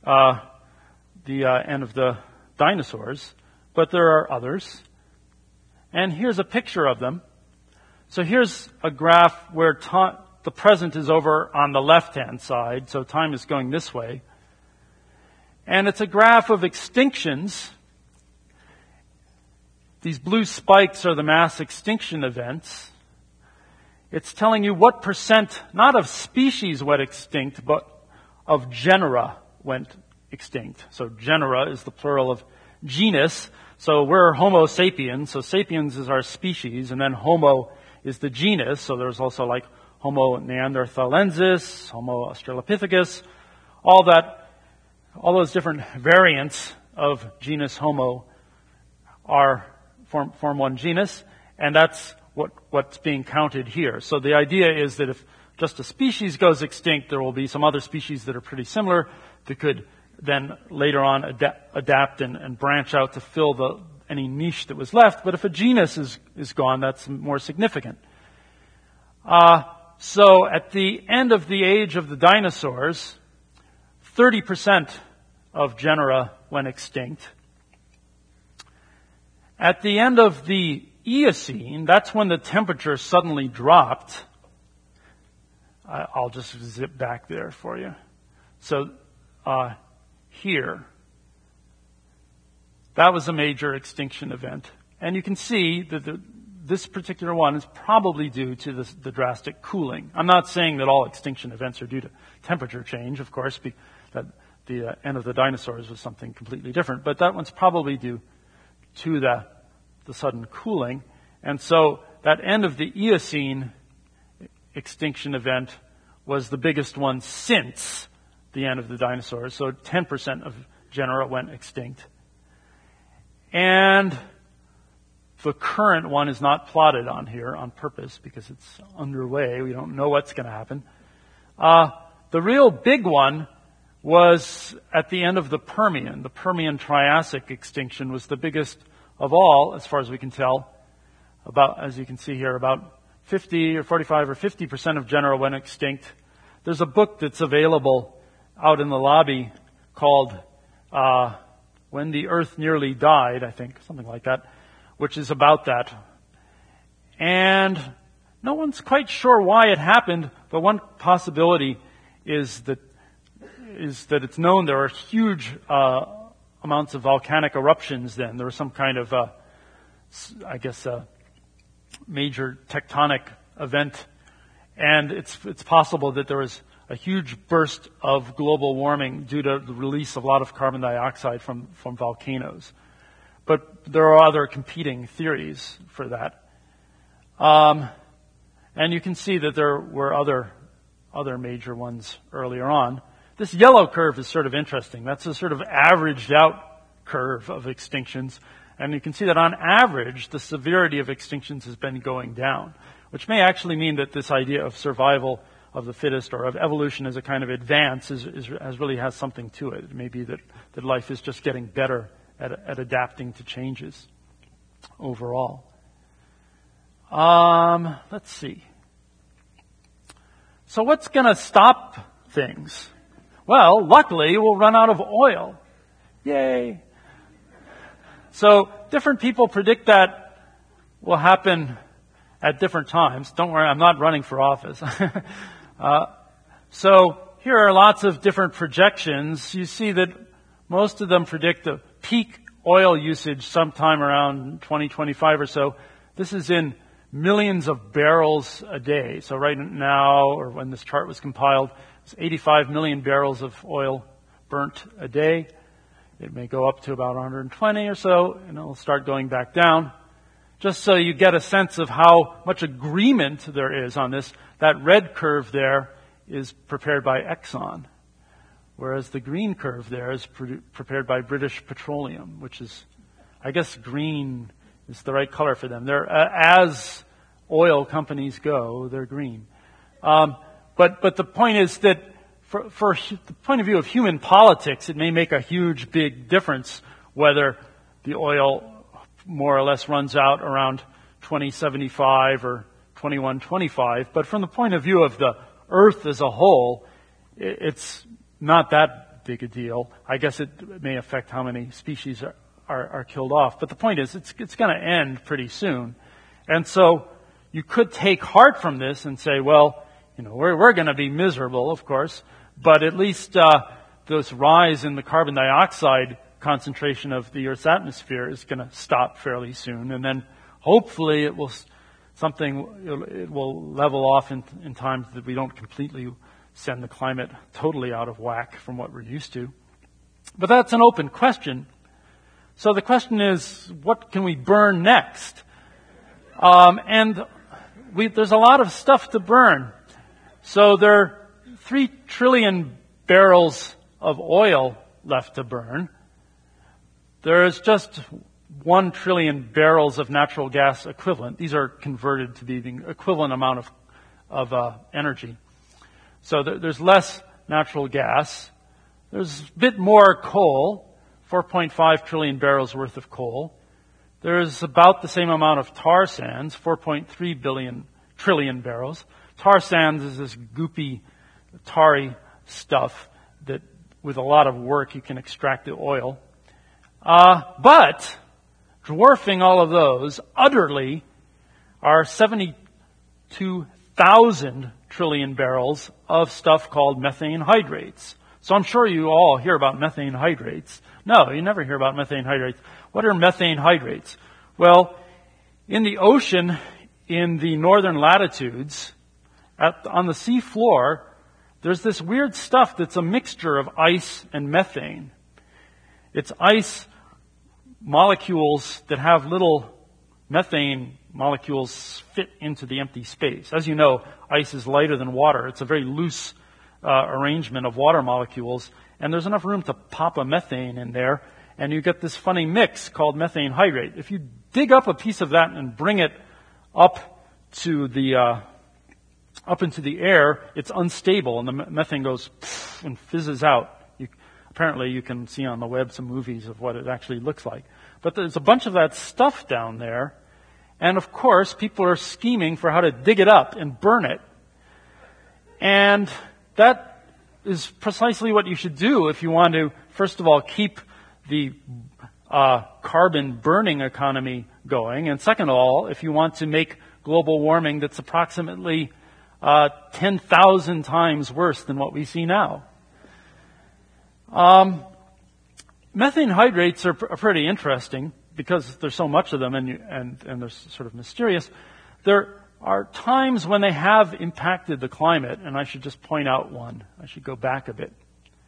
end of the dinosaurs, but there are others. And here's a picture of them. So here's a graph where the present is over on the left-hand side, so time is going this way. And it's a graph of extinctions. These blue spikes are the mass extinction events. It's telling you what percent, not of species went extinct, but of genera went extinct. So genera is the plural of genus. So we're Homo sapiens. So sapiens is our species, and then Homo is the genus. So there's also like Homo neanderthalensis, Homo australopithecus, all those different variants of genus Homo form one genus, and that's what's being counted here. So the idea is that if just a species goes extinct, there will be some other species that are pretty similar that could then later on adapt and branch out to fill any niche that was left. But if a genus is gone, that's more significant. So at the end of the age of the dinosaurs, 30% of genera went extinct. At the end of the Eocene, that's when the temperature suddenly dropped. I'll just zip back there for you. So here, that was a major extinction event. And you can see that this particular one is probably due to the drastic cooling. I'm not saying that all extinction events are due to temperature change, of course, that the end of the dinosaurs was something completely different. But that one's probably due to the sudden cooling. And so that end of the Eocene extinction event was the biggest one since the end of the dinosaurs. So 10% of genera went extinct. And the current one is not plotted on here on purpose because it's underway. We don't know what's going to happen. The real big one was at the end of the Permian. The Permian Triassic extinction was the biggest of all, as far as we can tell. As you can see here, about 50 or 45 or 50% of genera went extinct. There's a book that's available out in the lobby called When the Earth Nearly Died, I think, something like that, which is about that. And no one's quite sure why it happened, but one possibility is that it's known there are huge amounts of volcanic eruptions then. There was some kind of, major tectonic event, and it's possible that there was a huge burst of global warming due to the release of a lot of carbon dioxide from volcanoes. But there are other competing theories for that. And you can see that there were other major ones earlier on. This yellow curve is sort of interesting. That's a sort of averaged out curve of extinctions. And you can see that on average, the severity of extinctions has been going down, which may actually mean that this idea of survival of the fittest or of evolution as a kind of advance has something to it. It may be that life is just getting better at adapting to changes overall. Let's see. So what's going to stop things? Well, luckily, we'll run out of oil. Yay. So different people predict that will happen at different times. Don't worry, I'm not running for office. So here are lots of different projections. You see that most of them predict a peak oil usage sometime around 2025 or so. This is in millions of barrels a day. So right now, or when this chart was compiled, it's 85 million barrels of oil burnt a day. It may go up to about 120 or so, and it'll start going back down. Just so you get a sense of how much agreement there is on this, that red curve there is prepared by Exxon, whereas the green curve there is prepared by British Petroleum, which is, I guess green is the right color for them. They're, as oil companies go, they're green. But the point is that for the point of view of human politics, it may make a huge, big difference whether the oil more or less runs out around 2075 or 2125. But from the point of view of the Earth as a whole, it's not that big a deal. I guess it may affect how many species are killed off. But the point is, it's going to end pretty soon. And so you could take heart from this and say, well, we're going to be miserable, of course, but at least this rise in the carbon dioxide concentration of the Earth's atmosphere is going to stop fairly soon, and then hopefully it will level off in times that we don't completely send the climate totally out of whack from what we're used to. But that's an open question. So the question is, what can we burn next? There's a lot of stuff to burn. So there are 3 trillion barrels of oil left to burn. There's just 1 trillion barrels of natural gas equivalent. These are converted to be the equivalent amount of energy. So there's less natural gas. There's a bit more coal, 4.5 trillion barrels worth of coal. There's about the same amount of tar sands, 4.3 trillion barrels. Tar sands is this goopy, tarry stuff that with a lot of work you can extract the oil. But dwarfing all of those utterly are 72,000 trillion barrels of stuff called methane hydrates. So I'm sure you all hear about methane hydrates. No, you never hear about methane hydrates. What are methane hydrates? Well, in the ocean, in the northern latitudes, on the sea floor, there's this weird stuff that's a mixture of ice and methane. It's ice molecules that have little methane molecules fit into the empty space. As you know, ice is lighter than water. It's a very loose arrangement of water molecules, and there's enough room to pop a methane in there, and you get this funny mix called methane hydrate. If you dig up a piece of that and bring it up into the air, it's unstable, and the methane goes and fizzes out. Apparently, you can see on the web some movies of what it actually looks like. But there's a bunch of that stuff down there, and of course, people are scheming for how to dig it up and burn it. And that is precisely what you should do if you want to, first of all, keep the carbon burning economy going. And second of all, if you want to make global warming that's approximately 10,000 times worse than what we see now. Methane hydrates are pretty interesting because there's so much of them and they're sort of mysterious. There are times when they have impacted the climate, and I should just point out one. I should go back a bit.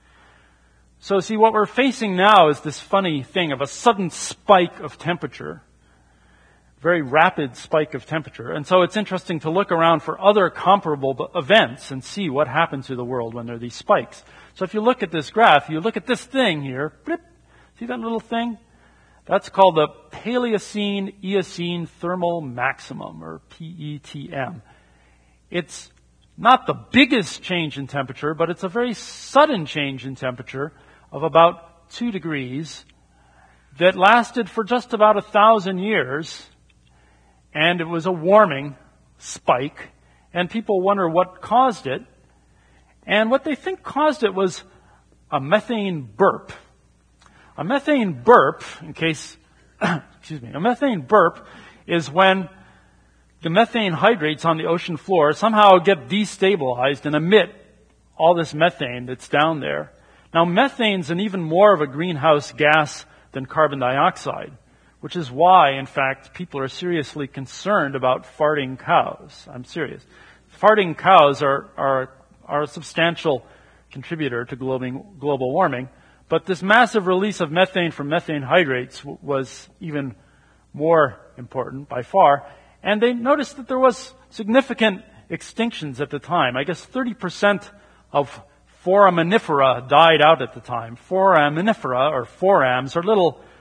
So see, what we're facing now is this funny thing of a sudden spike of temperature, very rapid spike of temperature. And so it's interesting to look around for other comparable events and see what happens to the world when there are these spikes. So if you look at this graph, you look at this thing here, blip, see that little thing? That's called the Paleocene-Eocene Thermal Maximum, or PETM. It's not the biggest change in temperature, but it's a very sudden change in temperature of about 2 degrees that lasted for just about 1,000 years, and it was a warming spike, and people wonder what caused it. And what they think caused it was a methane burp. A methane burp, a methane burp is when the methane hydrates on the ocean floor somehow get destabilized and emit all this methane that's down there. Now, methane's an even more of a greenhouse gas than carbon dioxide, which is why, in fact, people are seriously concerned about farting cows. I'm serious. Farting cows are a substantial contributor to global warming. But this massive release of methane from methane hydrates was even more important by far. And they noticed that there was significant extinctions at the time. I guess 30% of foraminifera died out at the time. Foraminifera, or forams, are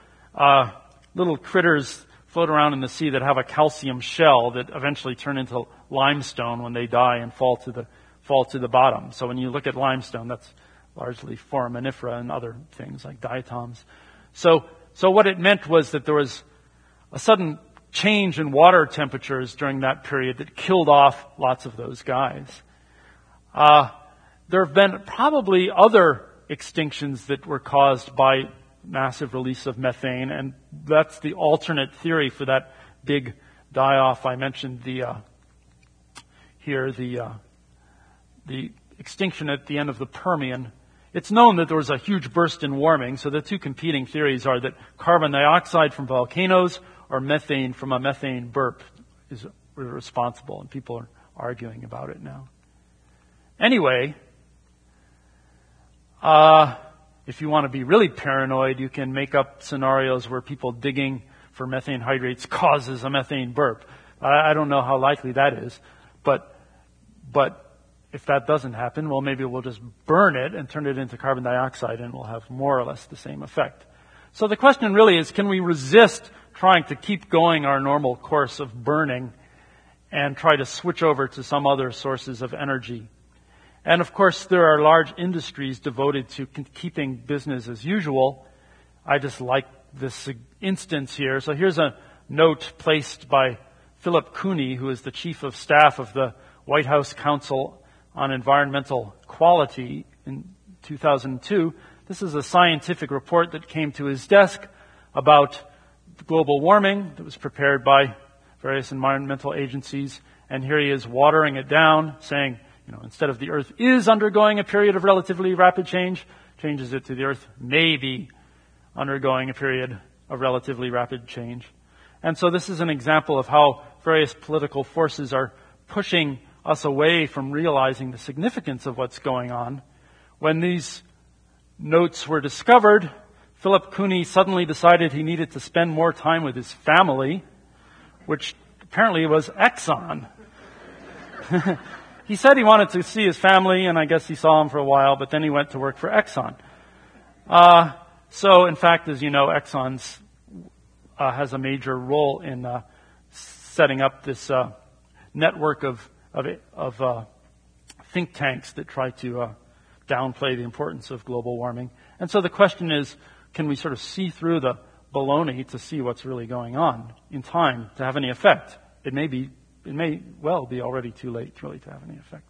little critters float around in the sea that have a calcium shell that eventually turn into limestone when they die and fall to the bottom. So when you look at limestone, that's largely foraminifera and other things like diatoms. So what it meant was that there was a sudden change in water temperatures during that period that killed off lots of those guys. There have been probably other extinctions that were caused by massive release of methane, and that's the alternate theory for that big die-off. I mentioned the extinction at the end of the Permian. It's known that there was a huge burst in warming, so the two competing theories are that carbon dioxide from volcanoes or methane from a methane burp is responsible, and people are arguing about it now. Anyway, if you want to be really paranoid, you can make up scenarios where people digging for methane hydrates causes a methane burp. I don't know how likely that is, but if that doesn't happen, well, maybe we'll just burn it and turn it into carbon dioxide and we'll have more or less the same effect. So the question really is, can we resist trying to keep going our normal course of burning and try to switch over to some other sources of energy? And of course, there are large industries devoted to keeping business as usual. I just like this instance here. So here's a note placed by Philip Cooney, who is the chief of staff of the White House Council on Environmental Quality in 2002. This is a scientific report that came to his desk about global warming that was prepared by various environmental agencies. And here he is watering it down, saying, instead of the Earth is undergoing a period of relatively rapid change, changes it to the Earth may be undergoing a period of relatively rapid change. And so this is an example of how various political forces are pushing us away from realizing the significance of what's going on. When these notes were discovered, Philip Cooney suddenly decided he needed to spend more time with his family, which apparently was Exxon. He said he wanted to see his family, and I guess he saw him for a while, but then he went to work for Exxon. So, in fact, as you know, Exxon has a major role in setting up this network of think tanks that try to downplay the importance of global warming. And so the question is, can we sort of see through the baloney to see what's really going on in time to have any effect? It may well be already too late really to have any effect.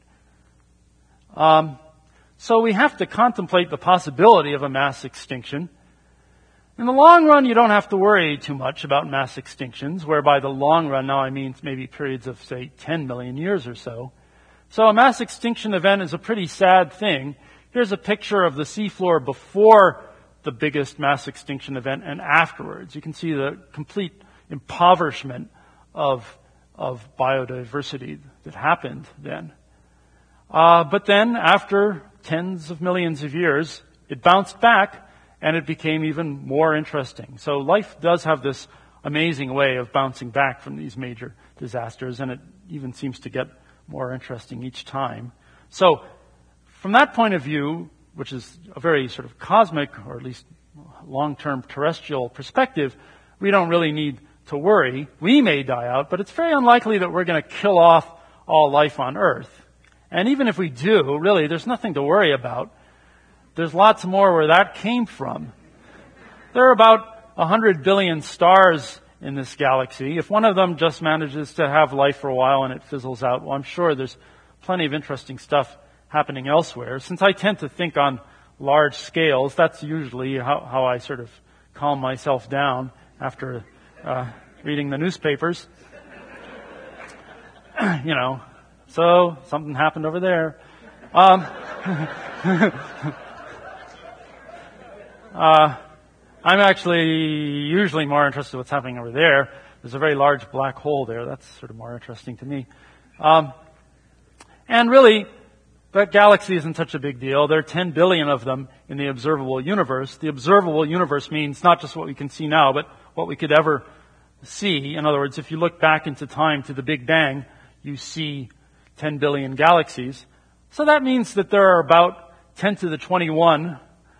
So we have to contemplate the possibility of a mass extinction. In the long run, you don't have to worry too much about mass extinctions, where by the long run now I mean maybe periods of, say, 10 million years or so. So a mass extinction event is a pretty sad thing. Here's a picture of the seafloor before the biggest mass extinction event and afterwards. You can see the complete impoverishment of biodiversity that happened then. But then, after tens of millions of years, it bounced back and it became even more interesting. So life does have this amazing way of bouncing back from these major disasters, and it even seems to get more interesting each time. So, from that point of view, which is a very sort of cosmic, or at least long-term terrestrial perspective, we don't really need to worry. We may die out, but it's very unlikely that we're going to kill off all life on Earth. And even if we do, really, there's nothing to worry about. There's lots more where that came from. There are about 100 billion stars in this galaxy. If one of them just manages to have life for a while and it fizzles out, well, I'm sure there's plenty of interesting stuff happening elsewhere. Since I tend to think on large scales, that's usually how I sort of calm myself down after reading the newspapers. So something happened over there. I'm actually usually more interested in what's happening over there. There's a very large black hole there. That's sort of more interesting to me. And really, that galaxy isn't such a big deal. There are 10 billion of them in the observable universe. The observable universe means not just what we can see now, but what we could ever see. In other words, if you look back into time to the Big Bang, you see 10 billion galaxies. So that means that there are about 10 to the 21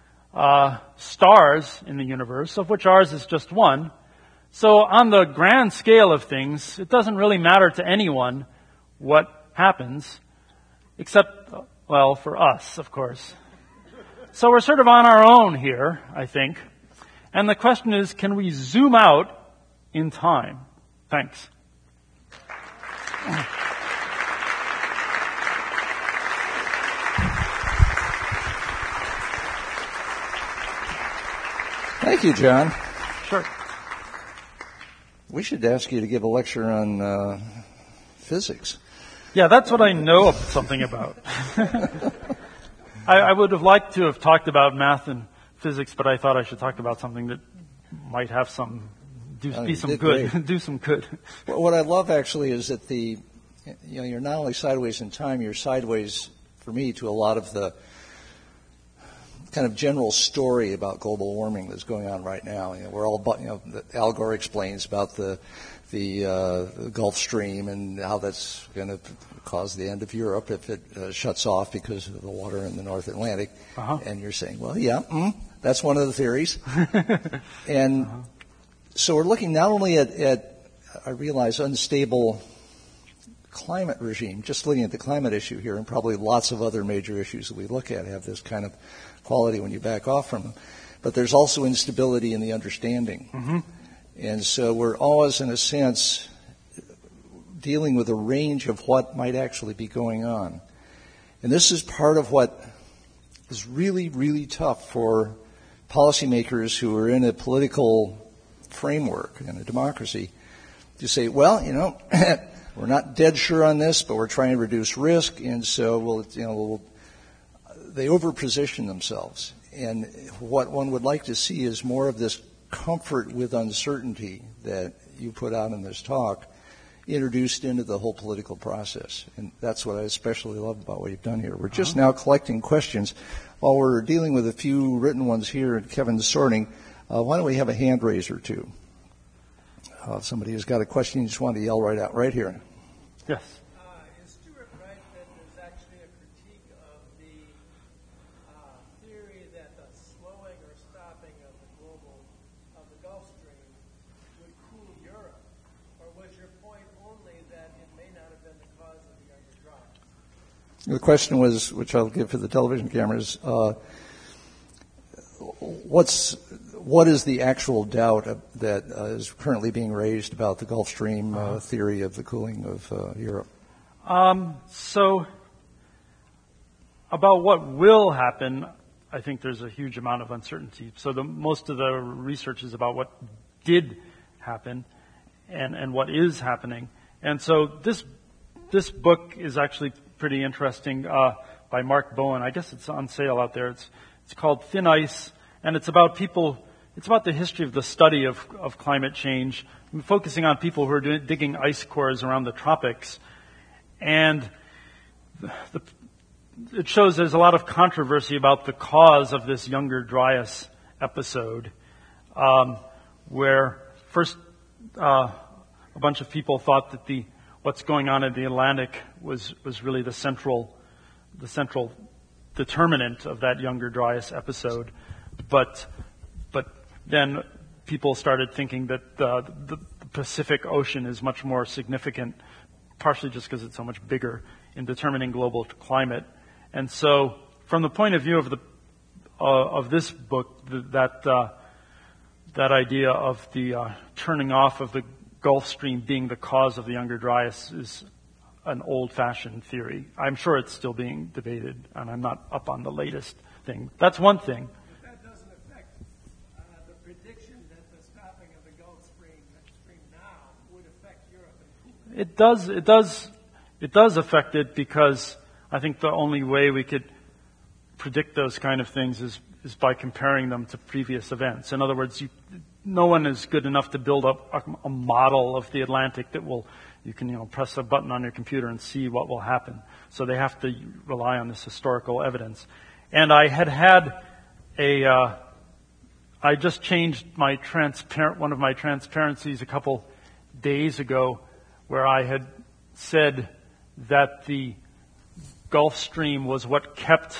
stars in the universe, of which ours is just one. So on the grand scale of things, it doesn't really matter to anyone what happens, except, well, for us, of course. So we're sort of on our own here, I think. And the question is, can we zoom out in time? Thanks. Thank you, John. Sure. We should ask you to give a lecture on physics. Yeah, that's what I know something about. I would have liked to have talked about math and physics, but I thought I should talk about something that might have do some good. What I love actually is that you're not only sideways in time, you're sideways for me to a lot of the kind of general story about global warming that's going on right now. We're all, Al Gore explains about the Gulf Stream and how that's going to cause the end of Europe if it shuts off because of the water in the North Atlantic. Uh-huh. And you're saying, well, yeah, that's one of the theories. And so we're looking not only at I realize, unstable climate regime, just looking at the climate issue here, and probably lots of other major issues that we look at have this kind of quality when you back off from them. But there's also instability in the understanding. Mm-hmm. And so we're always, in a sense, dealing with a range of what might actually be going on. And this is part of what is really, really tough for policymakers who are in a political framework, in a democracy, to say, well, we're not dead sure on this, but we're trying to reduce risk, and so they overposition themselves. And what one would like to see is more of this comfort with uncertainty that you put out in this talk introduced into the whole political process. And that's what I especially love about what you've done here. We're just now collecting questions. While we're dealing with a few written ones here and Kevin's sorting, why don't we have a hand raise or two? Somebody who's got a question you just want to yell right out, right here. Yes. Is Stuart right that there's actually a critique of the theory that the slowing or stopping of the Gulf Stream would cool Europe? Or was your point only that it may not have been the cause of the underdrop? The question was, which I'll give for the television cameras, what is the actual doubt that is currently being raised about the Gulf Stream theory of the cooling of Europe? So, about what will happen, I think there's a huge amount of uncertainty. So most of the research is about what did happen and what is happening. And so this book is actually pretty interesting, by Mark Bowen. I guess it's on sale out there. It's called Thin Ice, and it's about the history of the study of climate change, focusing on people who are digging ice cores around the tropics. And it shows there's a lot of controversy about the cause of this Younger Dryas episode, where first a bunch of people thought that what's going on in the Atlantic was really the central determinant of that Younger Dryas episode, but then people started thinking that the Pacific Ocean is much more significant, partially just because it's so much bigger in determining global climate. And so, from the point of view of this book, that idea of the turning off of the Gulf Stream being the cause of the Younger Dryas is an old-fashioned theory. I'm sure it's still being debated, and I'm not up on the latest thing. That's one thing. But that doesn't affect the prediction that the stopping of the Gulf Stream now would affect Europe and cooling. It does affect it, because I think the only way we could predict those kind of things is by comparing them to previous events. In other words, no one is good enough to build up a model of the Atlantic that you can press a button on your computer and see what will happen. So they have to rely on this historical evidence. And I I just changed one of my transparencies a couple days ago, where I had said that the Gulf Stream was what kept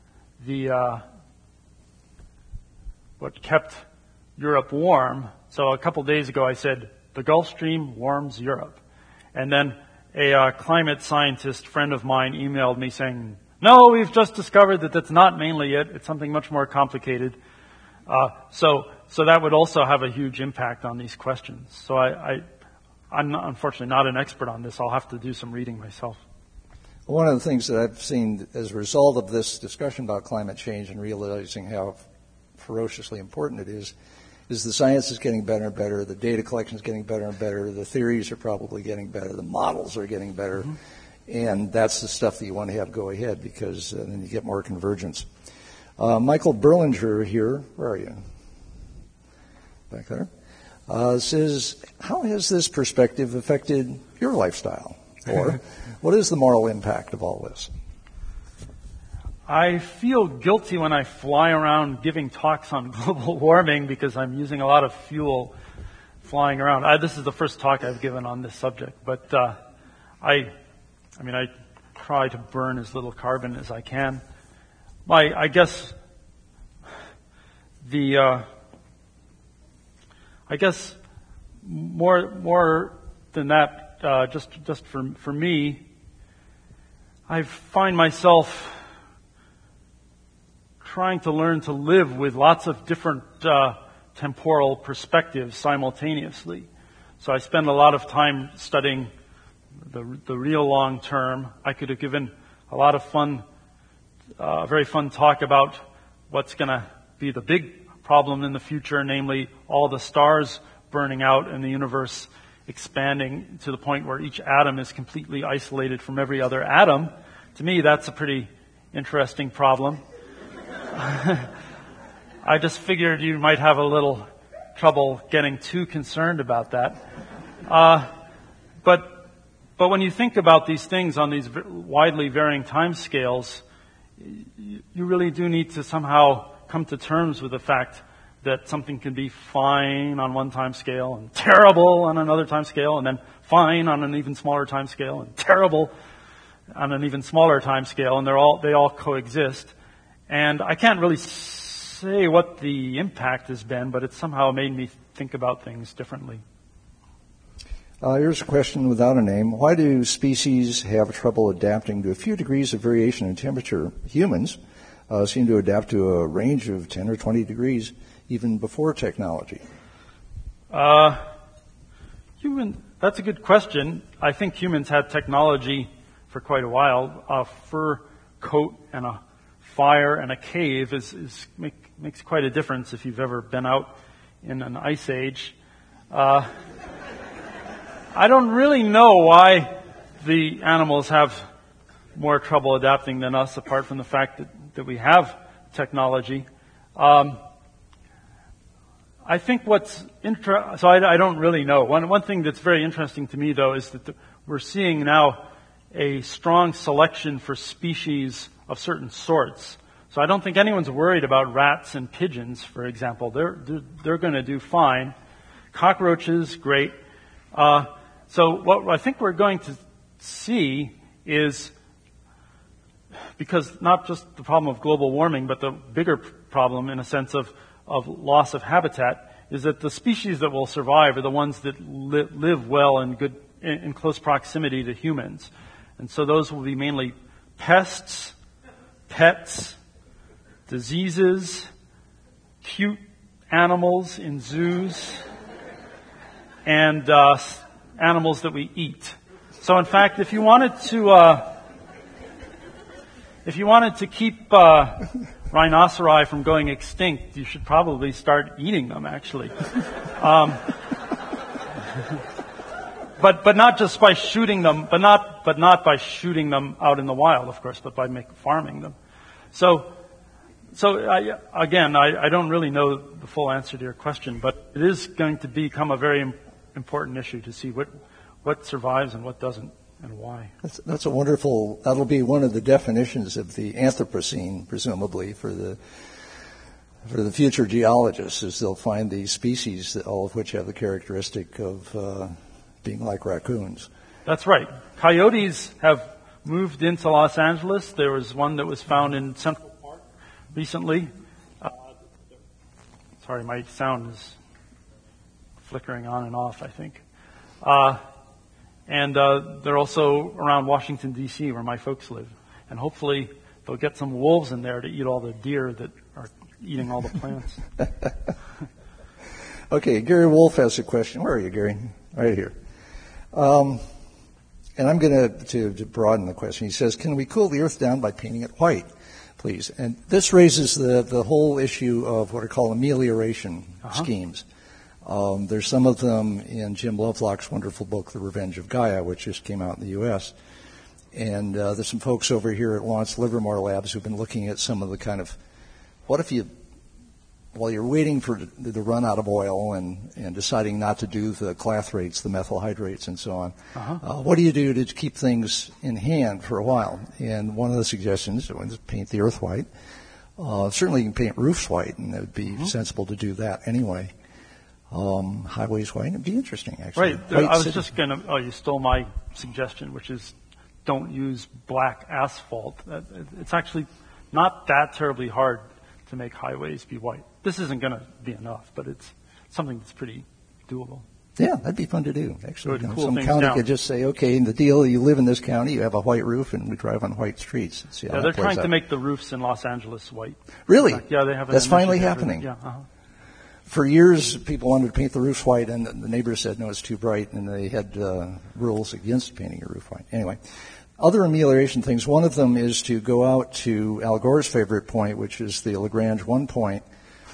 Europe warm. So a couple days ago I said the Gulf Stream warms Europe. And then a climate scientist friend of mine emailed me saying, no, we've just discovered that that's not mainly it. It's something much more complicated. So that would also have a huge impact on these questions. So I'm not, unfortunately not an expert on this. I'll have to do some reading myself. One of the things that I've seen as a result of this discussion about climate change and realizing how ferociously important it is the science is getting better and better, the data collection is getting better and better, the theories are probably getting better, the models are getting better, mm-hmm. And that's the stuff that you want to have go ahead, because then you get more convergence. Michael Berlinger here, where are you? Back there. Says, how has this perspective affected your lifestyle? Or what is the moral impact of all this? I feel guilty when I fly around giving talks on global warming, because I'm using a lot of fuel flying around. This is the first talk I've given on this subject, but I try to burn as little carbon as I can. I guess more than that, just for me, I find myself trying to learn to live with lots of different temporal perspectives simultaneously. So I spend a lot of time studying the real long term. I could have given a lot of very fun talk about what's going to be the big problem in the future, namely all the stars burning out and the universe expanding to the point where each atom is completely isolated from every other atom. To me, that's a pretty interesting problem. I just figured you might have a little trouble getting too concerned about that. But when you think about these things on these widely varying time scales, you really do need to somehow come to terms with the fact that something can be fine on one time scale and terrible on another time scale, and then fine on an even smaller time scale and terrible on an even smaller time scale, and they all coexist. And I can't really say what the impact has been, but it somehow made me think about things differently. Here's a question without a name. Why do species have trouble adapting to a few degrees of variation in temperature? Humans seem to adapt to a range of 10 or 20 degrees even before technology. That's a good question. I think humans had technology for quite a while. A fur coat and a fire and a cave makes quite a difference if you've ever been out in an ice age. I don't really know why the animals have more trouble adapting than us, apart from the fact that we have technology. I think so I don't really know. One thing that's very interesting to me, though, is that we're seeing now a strong selection for species of certain sorts. So I don't think anyone's worried about rats and pigeons, for example. They're going to do fine. Cockroaches, great. So what I think we're going to see is, because not just the problem of global warming, but the bigger problem in a sense of loss of habitat, is that the species that will survive are the ones that live well in close proximity to humans. And so those will be mainly pests, pets, diseases, cute animals in zoos, and animals that we eat. So in fact, if you wanted to keep rhinoceri from going extinct, you should probably start eating them, actually. But not just by shooting them, but not by shooting them out in the wild, of course, but by farming them. So I don't really know the full answer to your question, but it is going to become a very important issue to see what survives and what doesn't, and why. That's a wonderful. That'll be one of the definitions of the Anthropocene, presumably for the future geologists, is they'll find these species, all of which have the characteristic of being like raccoons. That's right. Coyotes have moved into Los Angeles. There was one that was found in Central Park recently. Sorry, my sound is flickering on and off, I think. And they're also around Washington, D.C., where my folks live. And hopefully they'll get some wolves in there to eat all the deer that are eating all the plants. Okay, Gary Wolf has a question. Where are you, Gary? Right here. And I'm going to broaden the question. He says, can we cool the Earth down by painting it white, please? And this raises the whole issue of what are called amelioration schemes. There's some of them in Jim Lovelock's wonderful book, The Revenge of Gaia, which just came out in the U.S. And there's some folks over here at Lawrence Livermore Labs who've been looking at some of the kind of, what if you, while you're waiting for the run out of oil and deciding not to do the clathorates, the methyl hydrates and so on, what do you do to keep things in hand for a while? And one of the suggestions is paint the Earth white. Certainly you can paint roofs white, and it would be sensible to do that anyway. Highways white, it'd be interesting, actually. Right. I was just going to, you stole my suggestion, which is don't use black asphalt. It's actually not that terribly hard to make highways be white. This isn't going to be enough, but it's something that's pretty doable. Yeah, that'd be fun to do, actually. So cool some county could just say, okay, in the deal, you live in this county, you have a white roof, and we drive on white streets. See how they're trying to make the roofs in Los Angeles white. Really? Yeah, they have. That's finally happening. Yeah. For years, people wanted to paint the roofs white, and the neighbors said, no, it's too bright, and they had rules against painting your roof white. Anyway, other amelioration things, one of them is to go out to Al Gore's favorite point, which is the Lagrange 1 point,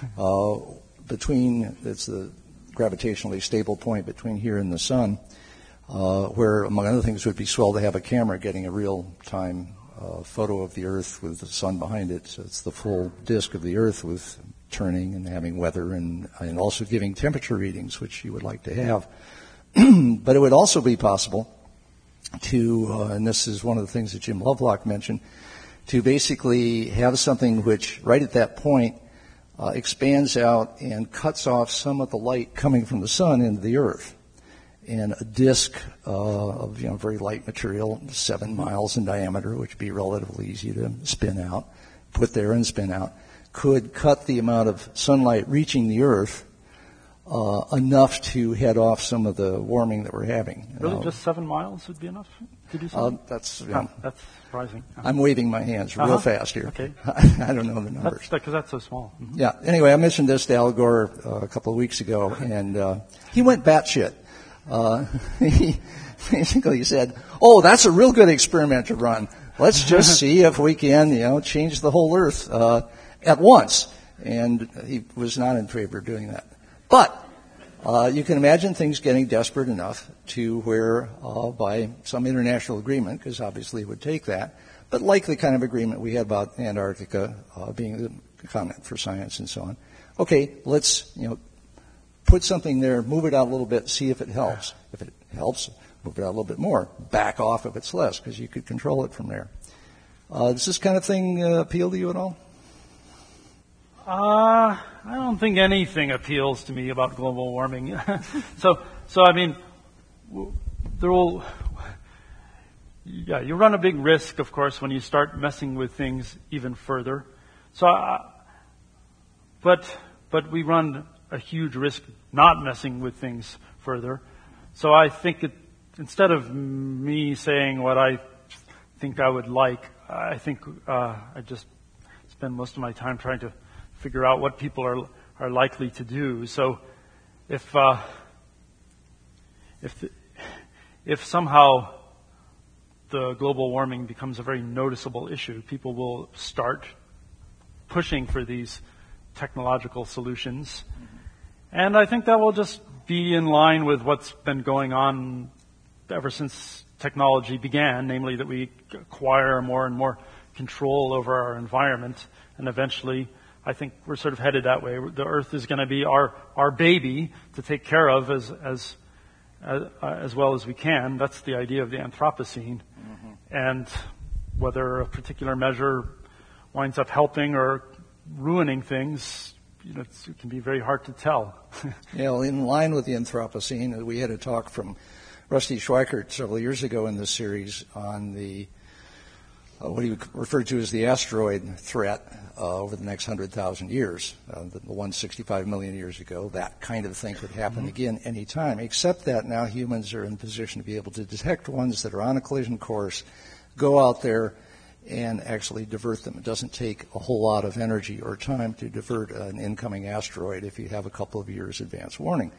it's the gravitationally stable point between here and the sun, where, among other things, it would be swell to have a camera getting a real-time photo of the Earth with the sun behind it. So it's the full disk of the Earth with turning and having weather and also giving temperature readings, which you would like to have. But it would also be possible to, and this is one of the things that Jim Lovelock mentioned, to basically have something which, right at that point, expands out and cuts off some of the light coming from the sun into the Earth. And a disk of very light material, 7 miles in diameter, which would be relatively easy to spin out, put there and spin out, could cut the amount of sunlight reaching the Earth enough to head off some of the warming that we're having. Really, just 7 miles would be enough to do something? That's surprising. I'm waving my hands real fast here. Okay. I don't know the numbers. Because that's so small. Mm-hmm. Yeah. Anyway, I mentioned this to Al Gore a couple of weeks ago, and he went batshit. He basically said, "Oh, that's a real good experiment to run. let's just see if we can, change the whole Earth at once. And he was not in favor of doing that. But you can imagine things getting desperate enough to where, by some international agreement, because obviously it would take that, but like the kind of agreement we had about Antarctica being the continent for science and so on. Okay, let's put something there, move it out a little bit, see if it helps. If it helps, move it out a little bit more. Back off if it's less, because you could control it from there. Does this kind of thing appeal to you at all? I don't think anything appeals to me about global warming. So I mean, you run a big risk, of course, when you start messing with things even further. But we run a huge risk not messing with things further. So I think instead of me saying what I think I would like, I think I just spend most of my time trying to figure out what people are likely to do. So if somehow the global warming becomes a very noticeable issue, people will start pushing for these technological solutions. And I think that will just be in line with what's been going on ever since technology began, namely that we acquire more and more control over our environment, and eventually I think we're sort of headed that way. The Earth is going to be our baby to take care of as well as we can. That's the idea of the Anthropocene. Mm-hmm. And whether a particular measure winds up helping or ruining things, it can be very hard to tell. Well, in line with the Anthropocene, we had a talk from Rusty Schweikert several years ago in this series on the what he referred to as the asteroid threat over the next 100,000 years. The 165 million years ago, that kind of thing could happen again any time, except that now humans are in position to be able to detect ones that are on a collision course, go out there, and actually divert them. It doesn't take a whole lot of energy or time to divert an incoming asteroid if you have a couple of years advance warning.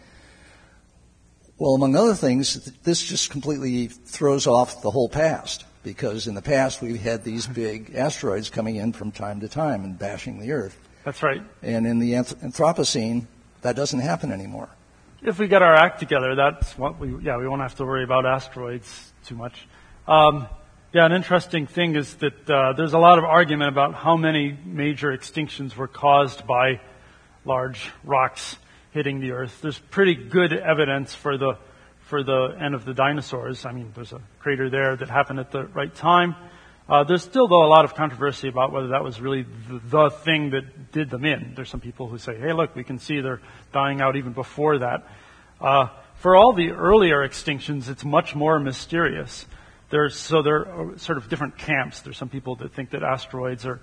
Well, among other things, this just completely throws off the whole past, because in the past we've had these big asteroids coming in from time to time and bashing the Earth. That's right. And in the Anthropocene, that doesn't happen anymore. If we get our act together, that's what we won't have to worry about asteroids too much. An interesting thing is that there's a lot of argument about how many major extinctions were caused by large rocks hitting the Earth. There's pretty good evidence for the end of the dinosaurs. I mean, there's a crater there that happened at the right time. There's still, though, a lot of controversy about whether that was really the thing that did them in. There's some people who say, hey, look, we can see they're dying out even before that. For all the earlier extinctions, it's much more mysterious. There are sort of different camps. There's some people that think that asteroids are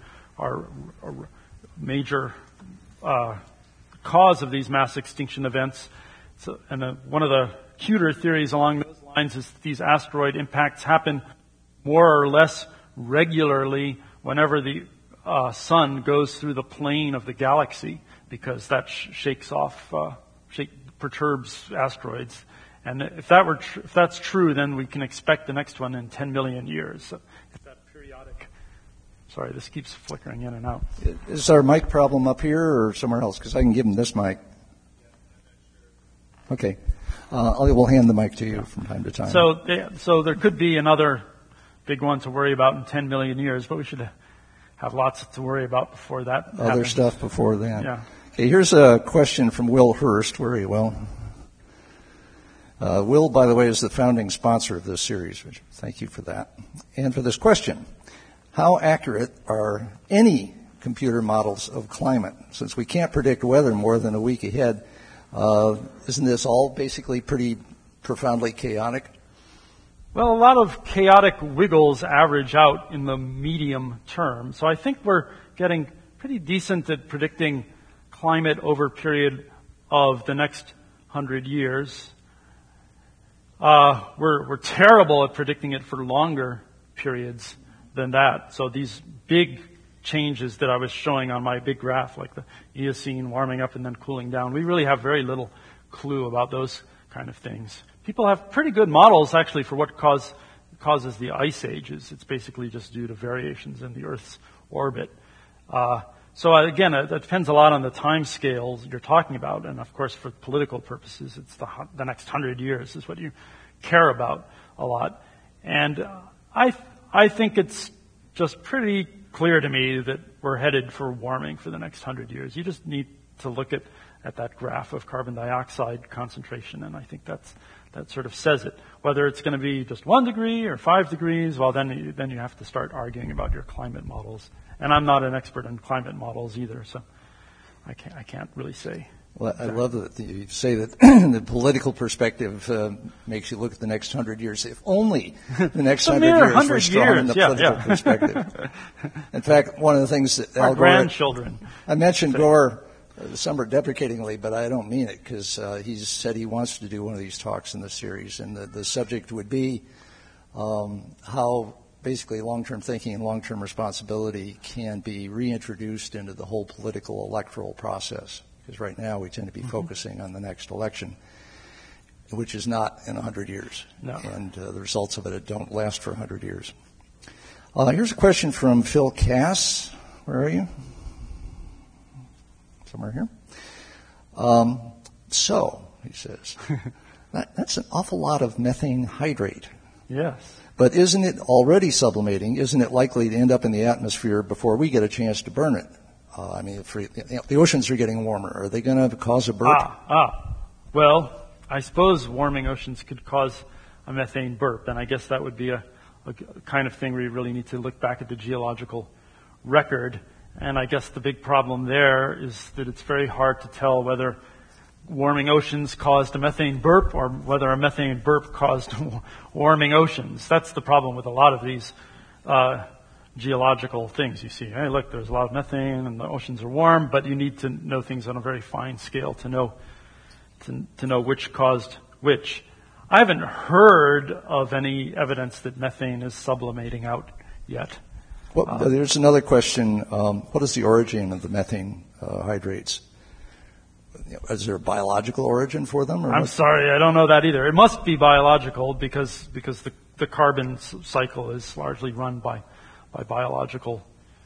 major cause of these mass extinction events. And one of the cuter theories along those lines is that these asteroid impacts happen more or less regularly whenever the sun goes through the plane of the galaxy, because that perturbs asteroids. And if that's true, then we can expect the next one in 10 million years. So if that periodic, sorry, this keeps flickering in and out. Is our mic problem up here or somewhere else? Because I can give him this mic. Okay. We'll hand the mic to you from time to time. So there could be another big one to worry about in 10 million years, but we should have lots to worry about before that happens. Other stuff before then. Yeah. Okay, here's a question from Will Hurst. Where are you, Will? Will, by the way, is the founding sponsor of this series. Thank you for that. And for this question, how accurate are any computer models of climate? Since we can't predict weather more than a week ahead, isn't this all basically pretty profoundly chaotic? Well, a lot of chaotic wiggles average out in the medium term. So I think we're getting pretty decent at predicting climate over a period of the next 100 years. We're terrible at predicting it for longer periods than that. So these big changes that I was showing on my big graph, like the Eocene warming up and then cooling down, we really have very little clue about those kind of things. People have pretty good models, actually, for what caused causes the ice ages. It's basically just due to variations in the Earth's orbit. So again, it depends a lot on the time scales you're talking about, and of course for political purposes, it's the next 100 years is what you care about a lot. And I think it's just pretty clear to me that we're headed for warming for the next 100 years. You just need to look at that graph of carbon dioxide concentration, and I think that sort of says it. Whether it's going to be just 1 degree or 5 degrees, well, then you have to start arguing about your climate models. And I'm not an expert in climate models either, so I can't really say. Well, I love that you say that the political perspective makes you look at the next 100 years. If only the next 100 years were strong in the political perspective. In fact, one of the things that Our grandchildren. I mentioned Gore somewhat deprecatingly, but I don't mean it, because he's said he wants to do one of these talks in the series, and the subject would be how basically long-term thinking and long-term responsibility can be reintroduced into the whole political electoral process. Because right now we tend to be focusing on the next election, which is not in 100 years. No. And the results of it don't last for 100 years. Here's a question from Phil Cass. Where are you? Somewhere here. So, he says, that's an awful lot of methane hydrate. Yes. But isn't it already sublimating? Isn't it likely to end up in the atmosphere before we get a chance to burn it? The oceans are getting warmer. Are they going to cause a burp? Well, I suppose warming oceans could cause a methane burp, and I guess that would be a kind of thing where you really need to look back at the geological record. And I guess the big problem there is that it's very hard to tell whether warming oceans caused a methane burp or whether a methane burp caused warming oceans. That's the problem with a lot of these geological things. You see, hey, look, there's a lot of methane and the oceans are warm, but you need to know things on a very fine scale to know which caused which. I haven't heard of any evidence that methane is sublimating out yet. Well, there's another question. What is the origin of the methane hydrates? Is there a biological origin for them? I'm sorry, I don't know that either. It must be biological because the carbon cycle is largely run by biological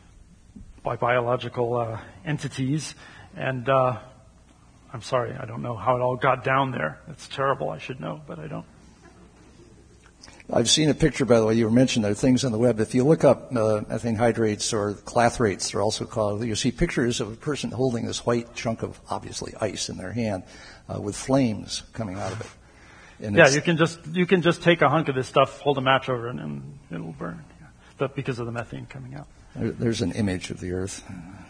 entities, and I'm sorry, I don't know how it all got down there. It's terrible. I should know, but I don't. I've seen a picture, by the way. You were mentioning there are things on the web. If you look up methane hydrates or clathrates, they're also called, you'll see pictures of a person holding this white chunk of, obviously, ice in their hand with flames coming out of it. And yeah, you can just take a hunk of this stuff, hold a match over it, and it'll burn. Yeah. But because of the methane coming out. There's an image of the Earth.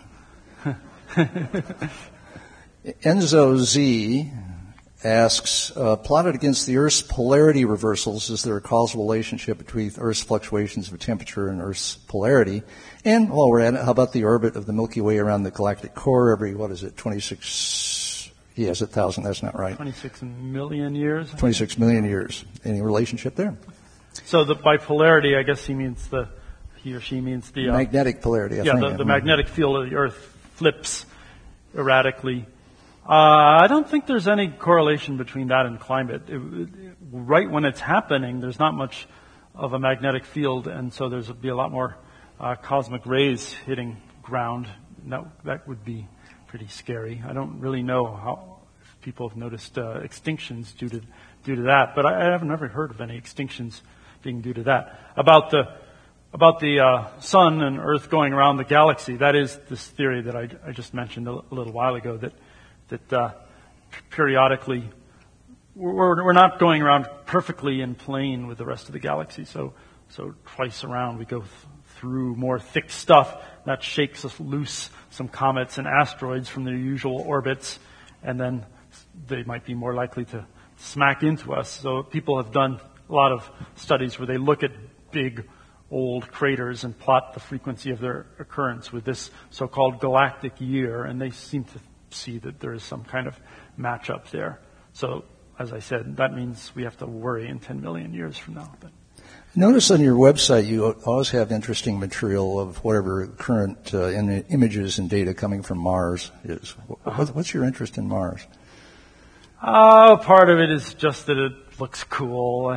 Enzo Z asks, plotted against the Earth's polarity reversals, is there a causal relationship between Earth's fluctuations of temperature and Earth's polarity? And while we're at it, how about the orbit of the Milky Way around the galactic core every, 26, he has 1,000, that's not right. 26 million years? 26 million years. Any relationship there? So by polarity, I guess he or she means the magnetic polarity. The magnetic field of the Earth flips erratically. I don't think there's any correlation between that and climate. Right when it's happening, there's not much of a magnetic field, and so there's be a lot more cosmic rays hitting ground. That would be pretty scary. I don't really know if people have noticed extinctions due to that, but I have never heard of any extinctions being due to that. About the sun and Earth going around the galaxy, that is this theory that I just mentioned a little while ago, that periodically we're not going around perfectly in plane with the rest of the galaxy. So twice around we go through more thick stuff that shakes us loose some comets and asteroids from their usual orbits, and then they might be more likely to smack into us. So people have done a lot of studies where they look at big old craters and plot the frequency of their occurrence with this so-called galactic year, and they seem to see that there is some kind of match-up there. So, as I said, that means we have to worry in 10 million years from now. But notice on your website you always have interesting material of whatever current images and data coming from Mars is. What's your interest in Mars? Part of it is just that looks cool.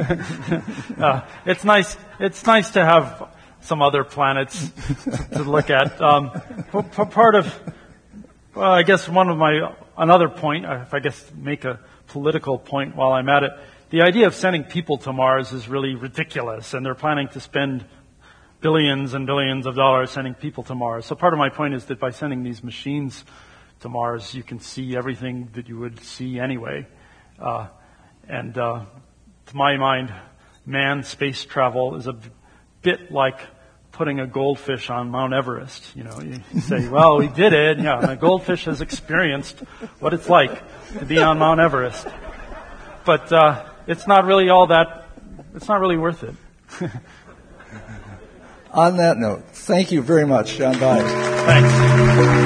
It's nice to have some other planets to look at. Part of, I guess another point, if I guess make a political point while I'm at it, the idea of sending people to Mars is really ridiculous, and they're planning to spend billions and billions of dollars sending people to Mars. So part of my point is that by sending these machines to Mars, you can see everything that you would see anyway. And to my mind, manned space travel is a bit like putting a goldfish on Mount Everest. You know, you say, well, we did it. Yeah, the goldfish has experienced what it's like to be on Mount Everest. But it's not really worth it. On that note, thank you very much, John Dives. Thanks.